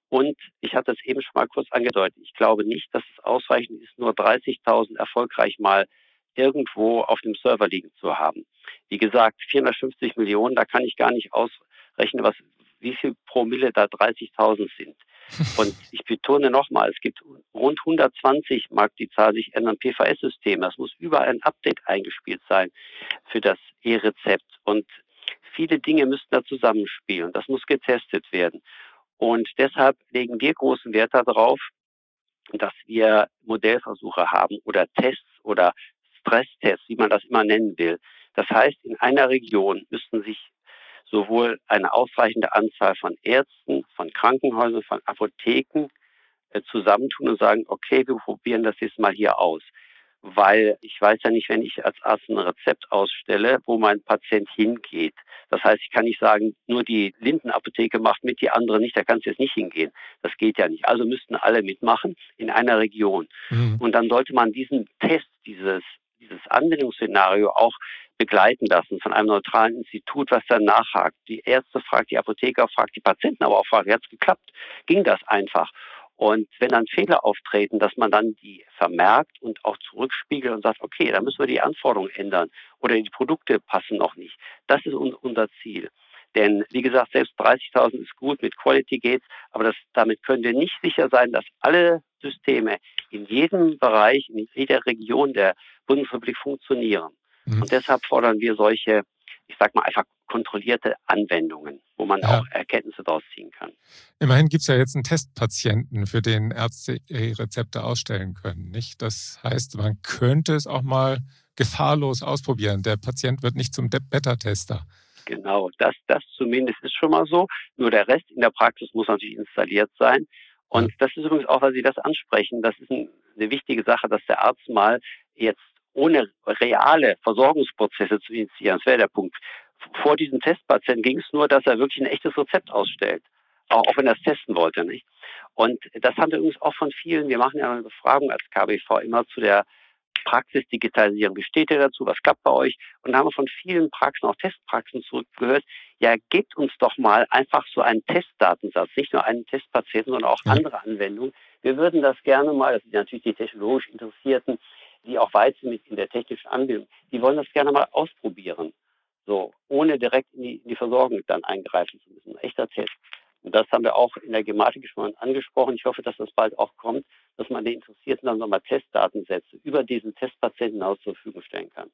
Und ich hatte es eben schon mal kurz angedeutet. Ich glaube nicht, dass es ausreichend ist, nur 30.000 erfolgreich mal irgendwo auf dem Server liegen zu haben. Wie gesagt, 450 Millionen, da kann ich gar nicht ausrechnen, wie viel Promille da 30.000 sind. Und ich betone nochmal, es gibt rund 120, mag die Zahl sich ändern, PVS-Systeme. Es muss überall ein Update eingespielt sein für das E-Rezept. Und viele Dinge müssen da zusammenspielen. Das muss getestet werden. Und deshalb legen wir großen Wert darauf, dass wir Modellversuche haben oder Tests oder Stresstests, wie man das immer nennen will. Das heißt, in einer Region müssten sich sowohl eine ausreichende Anzahl von Ärzten, von Krankenhäusern, von Apotheken zusammentun und sagen, okay, wir probieren das jetzt mal hier aus. Weil ich weiß ja nicht, wenn ich als Arzt ein Rezept ausstelle, wo mein Patient hingeht. Das heißt, ich kann nicht sagen, nur die Lindenapotheke macht mit, die andere nicht, da kannst du jetzt nicht hingehen. Das geht ja nicht. Also müssten alle mitmachen in einer Region. Mhm. Und dann sollte man diesen Test, dieses Anwendungsszenario auch begleiten lassen von einem neutralen Institut, was dann nachhakt. Die Ärzte fragt, die Apotheker fragt, die Patienten aber auch fragt, hat es geklappt? Ging das einfach? Und wenn dann Fehler auftreten, dass man dann die vermerkt und auch zurückspiegelt und sagt, okay, da müssen wir die Anforderungen ändern oder die Produkte passen noch nicht. Das ist unser Ziel. Denn wie gesagt, selbst 30.000 ist gut, mit Quality geht's, aber damit können wir nicht sicher sein, dass alle Systeme in jedem Bereich, in jeder Region der Bundesrepublik funktionieren. Mhm. Und deshalb fordern wir solche, ich sag mal, einfach kontrollierte Anwendungen, wo man auch Erkenntnisse daraus ziehen kann. Immerhin gibt es ja jetzt einen Testpatienten, für den Ärzte Rezepte ausstellen können, nicht? Das heißt, man könnte es auch mal gefahrlos ausprobieren. Der Patient wird nicht zum Beta-Tester. Genau, das zumindest ist schon mal so. Nur der Rest in der Praxis muss natürlich installiert sein. Und das ist übrigens auch, weil Sie das ansprechen, das ist eine wichtige Sache, dass der Arzt mal jetzt ohne reale Versorgungsprozesse zu initiieren, das wäre der Punkt. Vor diesem Testpatienten ging es nur, dass er wirklich ein echtes Rezept ausstellt. Auch wenn er es testen wollte, nicht? Und das haben wir übrigens auch von vielen, wir machen ja eine Befragung als KBV immer zu der Praxisdigitalisierung. Wie steht ihr dazu? Was klappt bei euch? Und da haben wir von vielen Praxen, auch Testpraxen zurückgehört, ja, gebt uns doch mal einfach so einen Testdatensatz, nicht nur einen Testpatienten, sondern auch andere Anwendungen. Wir würden das gerne mal, das sind natürlich die technologisch Interessierten, die auch weit sind in der technischen Anbindung, die wollen das gerne mal ausprobieren. So, ohne direkt in die Versorgung dann eingreifen zu müssen. Ein echter Test. Und das haben wir auch in der Gematik schon mal angesprochen. Ich hoffe, dass das bald auch kommt, dass man den Interessierten dann nochmal Testdatensätze über diesen Testpatienten aus zur Verfügung stellen kann.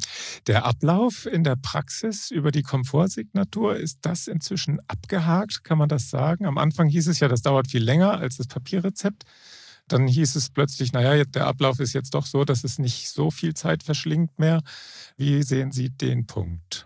Der Ablauf in der Praxis über die Komfortsignatur, ist das inzwischen abgehakt? Kann man das sagen? Am Anfang hieß es ja, das dauert viel länger als das Papierrezept. Dann hieß es plötzlich, naja, der Ablauf ist jetzt doch so, dass es nicht so viel Zeit verschlingt mehr. Wie sehen Sie den Punkt?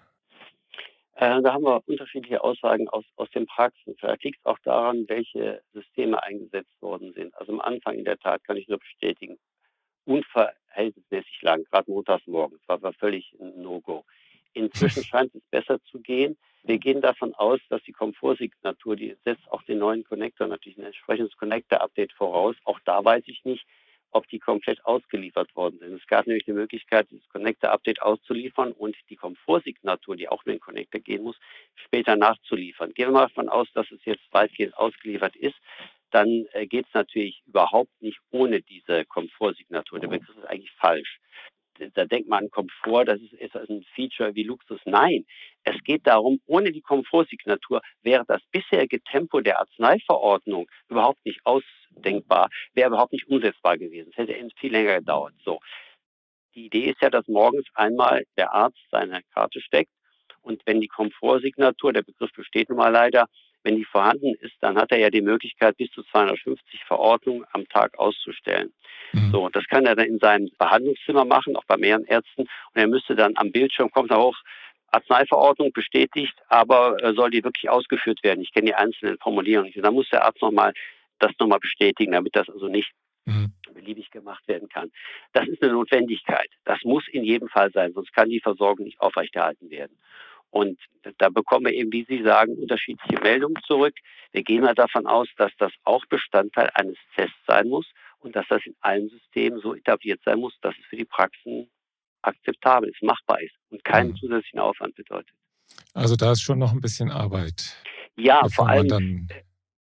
Da haben wir unterschiedliche Aussagen aus den Praxen. Vielleicht liegt es auch daran, welche Systeme eingesetzt worden sind. Also am Anfang in der Tat kann ich nur bestätigen, unverhältnismäßig lang, gerade montags morgens, war völlig ein No-Go. Inzwischen scheint es besser zu gehen. Wir gehen davon aus, dass die Komfortsignatur, die setzt auch den neuen Connector, natürlich ein entsprechendes Connector-Update voraus. Auch da weiß ich nicht, ob die komplett ausgeliefert worden sind. Es gab nämlich die Möglichkeit, dieses Connector-Update auszuliefern und die Komfortsignatur, die auch mit dem Connector gehen muss, später nachzuliefern. Gehen wir mal davon aus, dass es jetzt weitgehend ausgeliefert ist. Dann geht es natürlich überhaupt nicht ohne diese Komfortsignatur. Der Begriff ist eigentlich falsch. Da denkt man an Komfort, das ist ein Feature wie Luxus. Nein, es geht darum, ohne die Komfortsignatur wäre das bisherige Tempo der Arzneiverordnung überhaupt nicht ausdenkbar, wäre überhaupt nicht umsetzbar gewesen. Es hätte viel länger gedauert. So. Die Idee ist ja, dass morgens einmal der Arzt seine Karte steckt und wenn die Komfortsignatur, der Begriff besteht nun mal leider, wenn die vorhanden ist, dann hat er ja die Möglichkeit, bis zu 250 Verordnungen am Tag auszustellen. So, das kann er dann in seinem Behandlungszimmer machen, auch bei mehreren Ärzten. Und er müsste dann am Bildschirm, kommt da hoch, Arzneiverordnung bestätigt, aber soll die wirklich ausgeführt werden? Ich kenne die einzelnen Formulierungen nicht. Und dann muss der Arzt das nochmal bestätigen, damit das also nicht beliebig gemacht werden kann. Das ist eine Notwendigkeit. Das muss in jedem Fall sein, sonst kann die Versorgung nicht aufrechterhalten werden. Und da bekommen wir eben, wie Sie sagen, unterschiedliche Meldungen zurück. Wir gehen mal davon aus, dass das auch Bestandteil eines Tests sein muss und dass das in allen Systemen so etabliert sein muss, dass es für die Praxen akzeptabel ist, machbar ist und keinen zusätzlichen Aufwand bedeutet. Also da ist schon noch ein bisschen Arbeit. Ja, bevor vor allem, man dann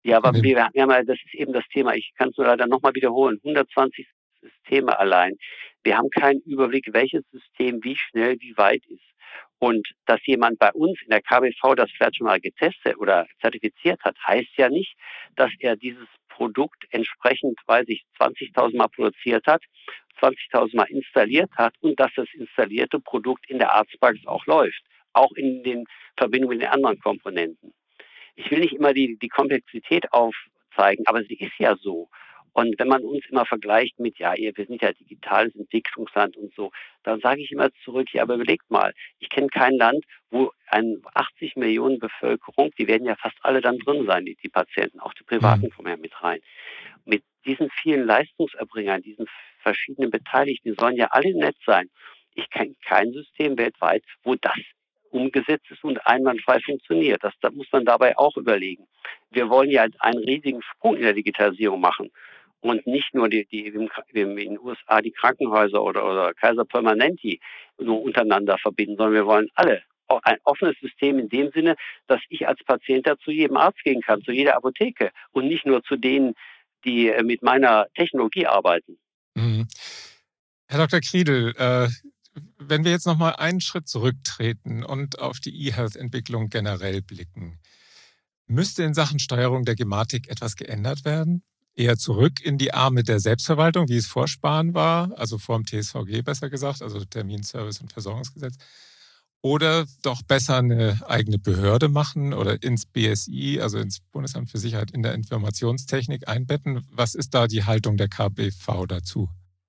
Ja, aber wir haben ja, das ist eben das Thema. Ich kann es nur leider nochmal wiederholen. 120 Systeme allein. Wir haben keinen Überblick, welches System wie schnell, wie weit ist. Und dass jemand bei uns in der KBV das vielleicht schon mal getestet oder zertifiziert hat, heißt ja nicht, dass er dieses Produkt entsprechend, weiß ich, 20.000 Mal produziert hat, 20.000 Mal installiert hat und dass das installierte Produkt in der Arztpraxis auch läuft. Auch in den Verbindungen mit den anderen Komponenten. Ich will nicht immer die Komplexität aufzeigen, aber sie ist ja so. Und wenn man uns immer vergleicht mit, ja, wir sind ja digitales Entwicklungsland und so, dann sage ich immer zurück, ja, aber überlegt mal, ich kenne kein Land, wo eine 80 Millionen Bevölkerung, die werden ja fast alle dann drin sein, die Patienten, auch die Privaten kommen ja mit rein. Mit diesen vielen Leistungserbringern, diesen verschiedenen Beteiligten, die sollen ja alle im Netz sein. Ich kenne kein System weltweit, wo das umgesetzt ist und einwandfrei funktioniert. Das muss man dabei auch überlegen. Wir wollen ja einen riesigen Sprung in der Digitalisierung machen und nicht nur in den USA die Krankenhäuser oder Kaiser Permanente nur untereinander verbinden, sondern wir wollen alle ein offenes System in dem Sinne, dass ich als Patient da zu jedem Arzt gehen kann, zu jeder Apotheke und nicht nur zu denen, die mit meiner Technologie arbeiten. Mhm. Herr Dr. Kriedl, wenn wir jetzt noch mal einen Schritt zurücktreten und auf die E-Health-Entwicklung generell blicken, müsste in Sachen Steuerung der Gematik etwas geändert werden? Eher zurück in die Arme der Selbstverwaltung, wie es vor Spahn war, also vor dem TSVG besser gesagt, also Terminservice- und Versorgungsgesetz, oder doch besser eine eigene Behörde machen oder ins BSI, also ins Bundesamt für Sicherheit in der Informationstechnik einbetten? Was ist da die Haltung der KBV dazu?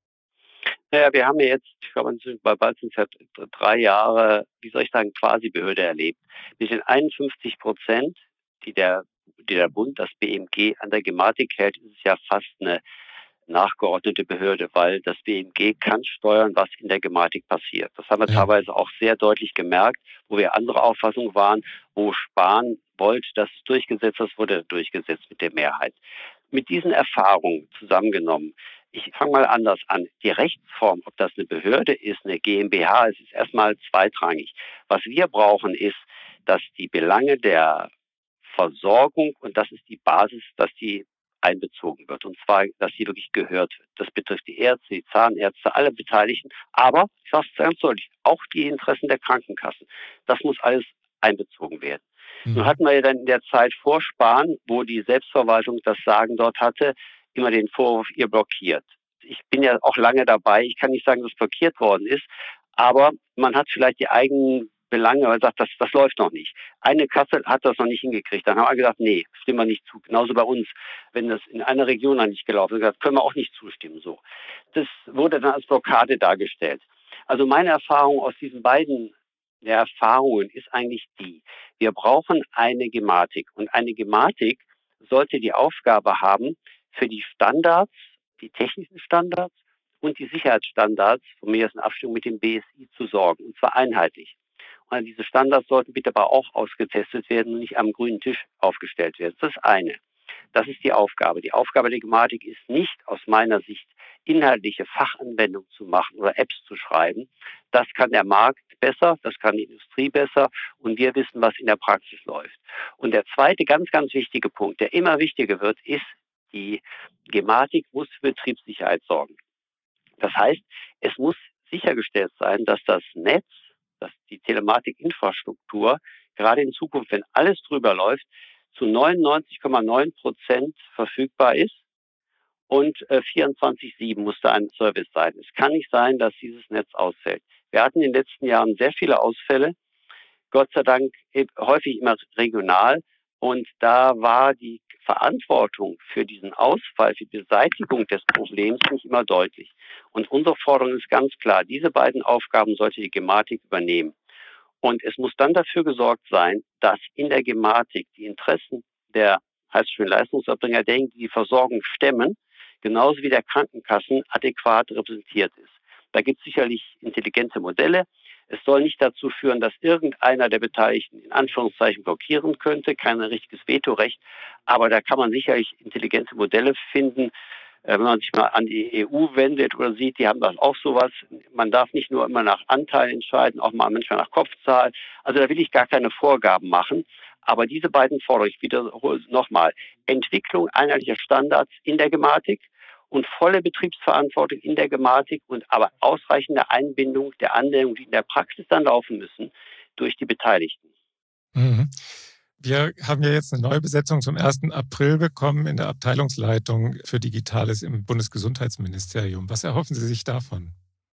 Naja, wir haben ja jetzt, ich glaube, bald sind es ja 3 Jahre, wie soll ich sagen, Quasi-Behörde erlebt. Mit den 51%, die der Bund, das BMG, an der Gematik hält, ist es ja fast eine nachgeordnete Behörde, weil das BMG kann steuern, was in der Gematik passiert. Das haben wir teilweise auch sehr deutlich gemerkt, wo wir andere Auffassung waren, wo Spahn wollte, dass es durchgesetzt ist, wurde durchgesetzt mit der Mehrheit. Mit diesen Erfahrungen zusammengenommen, ich fange mal anders an. Die Rechtsform, ob das eine Behörde ist, eine GmbH, es ist erstmal zweitrangig. Was wir brauchen, ist, dass die Belange der Versorgung, und das ist die Basis, dass die einbezogen wird. Und zwar, dass sie wirklich gehört wird. Das betrifft die Ärzte, die Zahnärzte, alle Beteiligten. Aber, ich sage es ganz deutlich, auch die Interessen der Krankenkassen. Das muss alles einbezogen werden. Nun hatten wir ja dann in der Zeit vor Spahn, wo die Selbstverwaltung das Sagen dort hatte, immer den Vorwurf, ihr blockiert. Ich bin ja auch lange dabei. Ich kann nicht sagen, dass blockiert worden ist. Aber man hat vielleicht die eigenen Belange, weil sagt, das läuft noch nicht. Eine Kasse hat das noch nicht hingekriegt. Dann haben wir gesagt, nee, stimmen wir nicht zu. Genauso bei uns, wenn das in einer Region noch nicht gelaufen ist, gesagt, können wir auch nicht zustimmen. So, das wurde dann als Blockade dargestellt. Also meine Erfahrung aus diesen beiden Erfahrungen ist eigentlich die: Wir brauchen eine Gematik und eine Gematik sollte die Aufgabe haben, für die Standards, die technischen Standards und die Sicherheitsstandards, von mir aus in Abstimmung mit dem BSI, zu sorgen, und zwar einheitlich. Und diese Standards sollten bitte aber auch ausgetestet werden und nicht am grünen Tisch aufgestellt werden. Das ist das eine. Das ist die Aufgabe. Die Aufgabe der Gematik ist nicht aus meiner Sicht, inhaltliche Fachanwendungen zu machen oder Apps zu schreiben. Das kann der Markt besser, das kann die Industrie besser und wir wissen, was in der Praxis läuft. Und der zweite ganz, ganz wichtige Punkt, der immer wichtiger wird, ist, die Gematik muss für Betriebssicherheit sorgen. Das heißt, es muss sichergestellt sein, dass das Netz, dass die Telematikinfrastruktur gerade in Zukunft, wenn alles drüber läuft, zu 99,9% verfügbar ist und 24/7 muss da ein Service sein. Es kann nicht sein, dass dieses Netz ausfällt. Wir hatten in den letzten Jahren sehr viele Ausfälle, Gott sei Dank häufig immer regional, und da war die Verantwortung für diesen Ausfall, für die Beseitigung des Problems nicht immer deutlich. Und unsere Forderung ist ganz klar, diese beiden Aufgaben sollte die Gematik übernehmen. Und es muss dann dafür gesorgt sein, dass in der Gematik die Interessen der, heißt schön, Leistungserbringer, derjenigen, die die Versorgung stemmen, genauso wie der Krankenkassen adäquat repräsentiert ist. Da gibt es sicherlich intelligente Modelle. Es soll nicht dazu führen, dass irgendeiner der Beteiligten in Anführungszeichen blockieren könnte, kein richtiges Vetorecht, aber da kann man sicherlich intelligente Modelle finden. Wenn man sich mal an die EU wendet oder sieht, die haben das auch sowas. Man darf nicht nur immer nach Anteil entscheiden, auch mal manchmal nach Kopfzahl. Also da will ich gar keine Vorgaben machen. Aber diese beiden Forderungen, ich wiederhole es nochmal, Entwicklung einheitlicher Standards in der Gematik und volle Betriebsverantwortung in der Gematik und aber ausreichende Einbindung der Anwendungen, die in der Praxis dann laufen müssen, durch die Beteiligten. Mhm. Wir haben ja jetzt eine Neubesetzung zum 1. April bekommen in der Abteilungsleitung für Digitales im Bundesgesundheitsministerium. Was erhoffen Sie sich davon?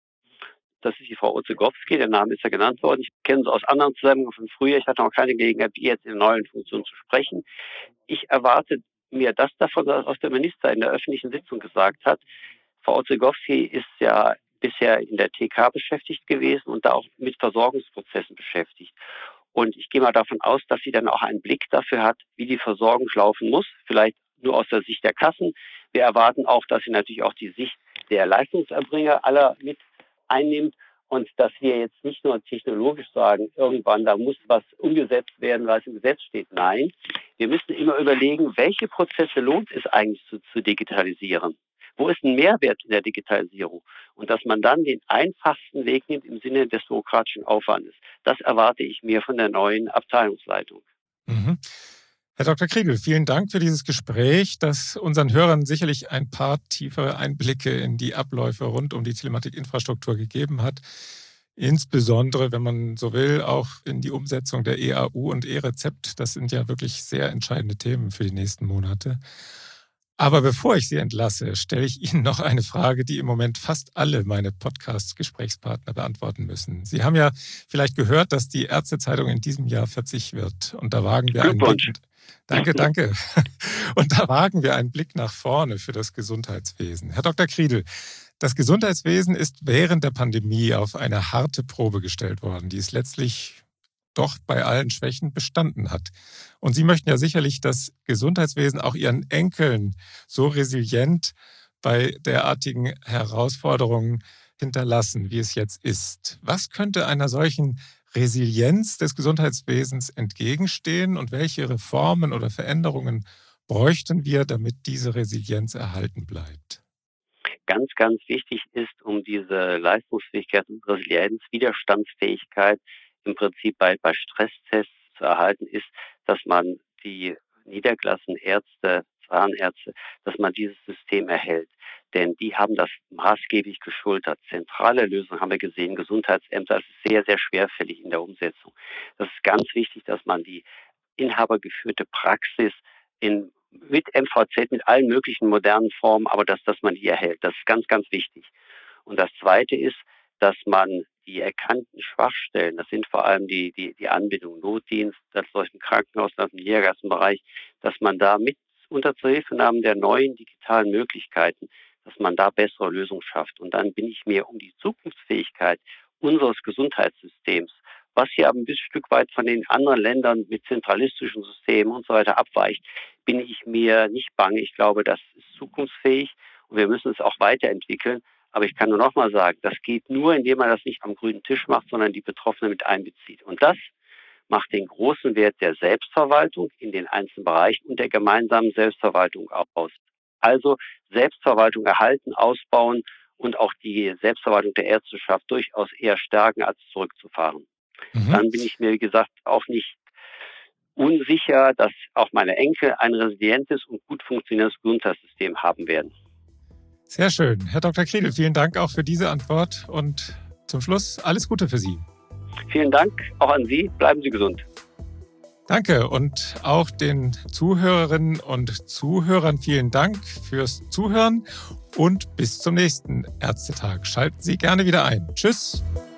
Das ist die Frau Orzegowski, der Name ist ja genannt worden. Ich kenne sie aus anderen Zusammenhängen von früher. Ich hatte noch keine Gelegenheit, die jetzt in der neuen Funktion zu sprechen. Ich erwarte mir das davon, was der Minister in der öffentlichen Sitzung gesagt hat. Frau Orzegowski ist ja bisher in der TK beschäftigt gewesen und da auch mit Versorgungsprozessen beschäftigt. Und ich gehe mal davon aus, dass sie dann auch einen Blick dafür hat, wie die Versorgung laufen muss. Vielleicht nur aus der Sicht der Kassen. Wir erwarten auch, dass sie natürlich auch die Sicht der Leistungserbringer aller mit einnimmt und dass wir jetzt nicht nur technologisch sagen, irgendwann da muss was umgesetzt werden, weil es im Gesetz steht. Nein, wir müssen immer überlegen, welche Prozesse lohnt es eigentlich zu digitalisieren? Wo ist ein Mehrwert in der Digitalisierung? Und dass man dann den einfachsten Weg nimmt im Sinne des bürokratischen Aufwandes. Das erwarte ich mir von der neuen Abteilungsleitung. Mhm. Herr Dr. Kriegel, vielen Dank für dieses Gespräch, das unseren Hörern sicherlich ein paar tiefere Einblicke in die Abläufe rund um die Telematikinfrastruktur gegeben hat. Insbesondere, wenn man so will, auch in die Umsetzung der EAU und E-Rezept. Das sind ja wirklich sehr entscheidende Themen für die nächsten Monate. Aber bevor ich Sie entlasse, stelle ich Ihnen noch eine Frage, die im Moment fast alle meine Podcast-Gesprächspartner beantworten müssen. Sie haben ja vielleicht gehört, dass die Ärztezeitung in diesem Jahr 40 wird. Und da wagen wir einen Blick. Danke. Und da wagen wir einen Blick nach vorne für das Gesundheitswesen. Herr Dr. Kriedl, das Gesundheitswesen ist während der Pandemie auf eine harte Probe gestellt worden, die es letztlich doch bei allen Schwächen bestanden hat. Und Sie möchten ja sicherlich das Gesundheitswesen auch Ihren Enkeln so resilient bei derartigen Herausforderungen hinterlassen, wie es jetzt ist. Was könnte einer solchen Resilienz des Gesundheitswesens entgegenstehen und welche Reformen oder Veränderungen bräuchten wir, damit diese Resilienz erhalten bleibt? Ganz, ganz wichtig ist, um diese Leistungsfähigkeit und Resilienz, Widerstandsfähigkeit im Prinzip bei Stresstests zu erhalten, ist, dass man die niedergelassenen Ärzte, Zahnärzte, dass man dieses System erhält. Denn die haben das maßgeblich geschultert. Zentrale Lösungen haben wir gesehen, Gesundheitsämter, das ist sehr, sehr schwerfällig in der Umsetzung. Das ist ganz wichtig, dass man die inhabergeführte Praxis mit MVZ, mit allen möglichen modernen Formen, aber dass man die erhält. Das ist ganz, ganz wichtig. Und das Zweite ist, dass man die erkannten Schwachstellen, das sind vor allem die Anbindung Notdienst, das aus dem Krankenhaus, aus dem Niedergassenbereich, dass man da mit unter Zuhilfenahme der neuen digitalen Möglichkeiten, dass man da bessere Lösungen schafft. Und dann bin ich mir um die Zukunftsfähigkeit unseres Gesundheitssystems, was hier ein bisschen Stück weit von den anderen Ländern mit zentralistischen Systemen und so weiter abweicht, bin ich mir nicht bange. Ich glaube, das ist zukunftsfähig und wir müssen es auch weiterentwickeln. Aber ich kann nur noch mal sagen, das geht nur, indem man das nicht am grünen Tisch macht, sondern die Betroffenen mit einbezieht. Und das macht den großen Wert der Selbstverwaltung in den einzelnen Bereichen und der gemeinsamen Selbstverwaltung aus. Also Selbstverwaltung erhalten, ausbauen und auch die Selbstverwaltung der Ärzteschaft durchaus eher stärken, als zurückzufahren. Dann bin ich mir, wie gesagt, auch nicht unsicher, dass auch meine Enkel ein resilientes und gut funktionierendes Gesundheitssystem haben werden. Sehr schön. Herr Dr. Kriedl, vielen Dank auch für diese Antwort und zum Schluss alles Gute für Sie. Vielen Dank auch an Sie. Bleiben Sie gesund. Danke und auch den Zuhörerinnen und Zuhörern vielen Dank fürs Zuhören und bis zum nächsten Ärztetag. Schalten Sie gerne wieder ein. Tschüss.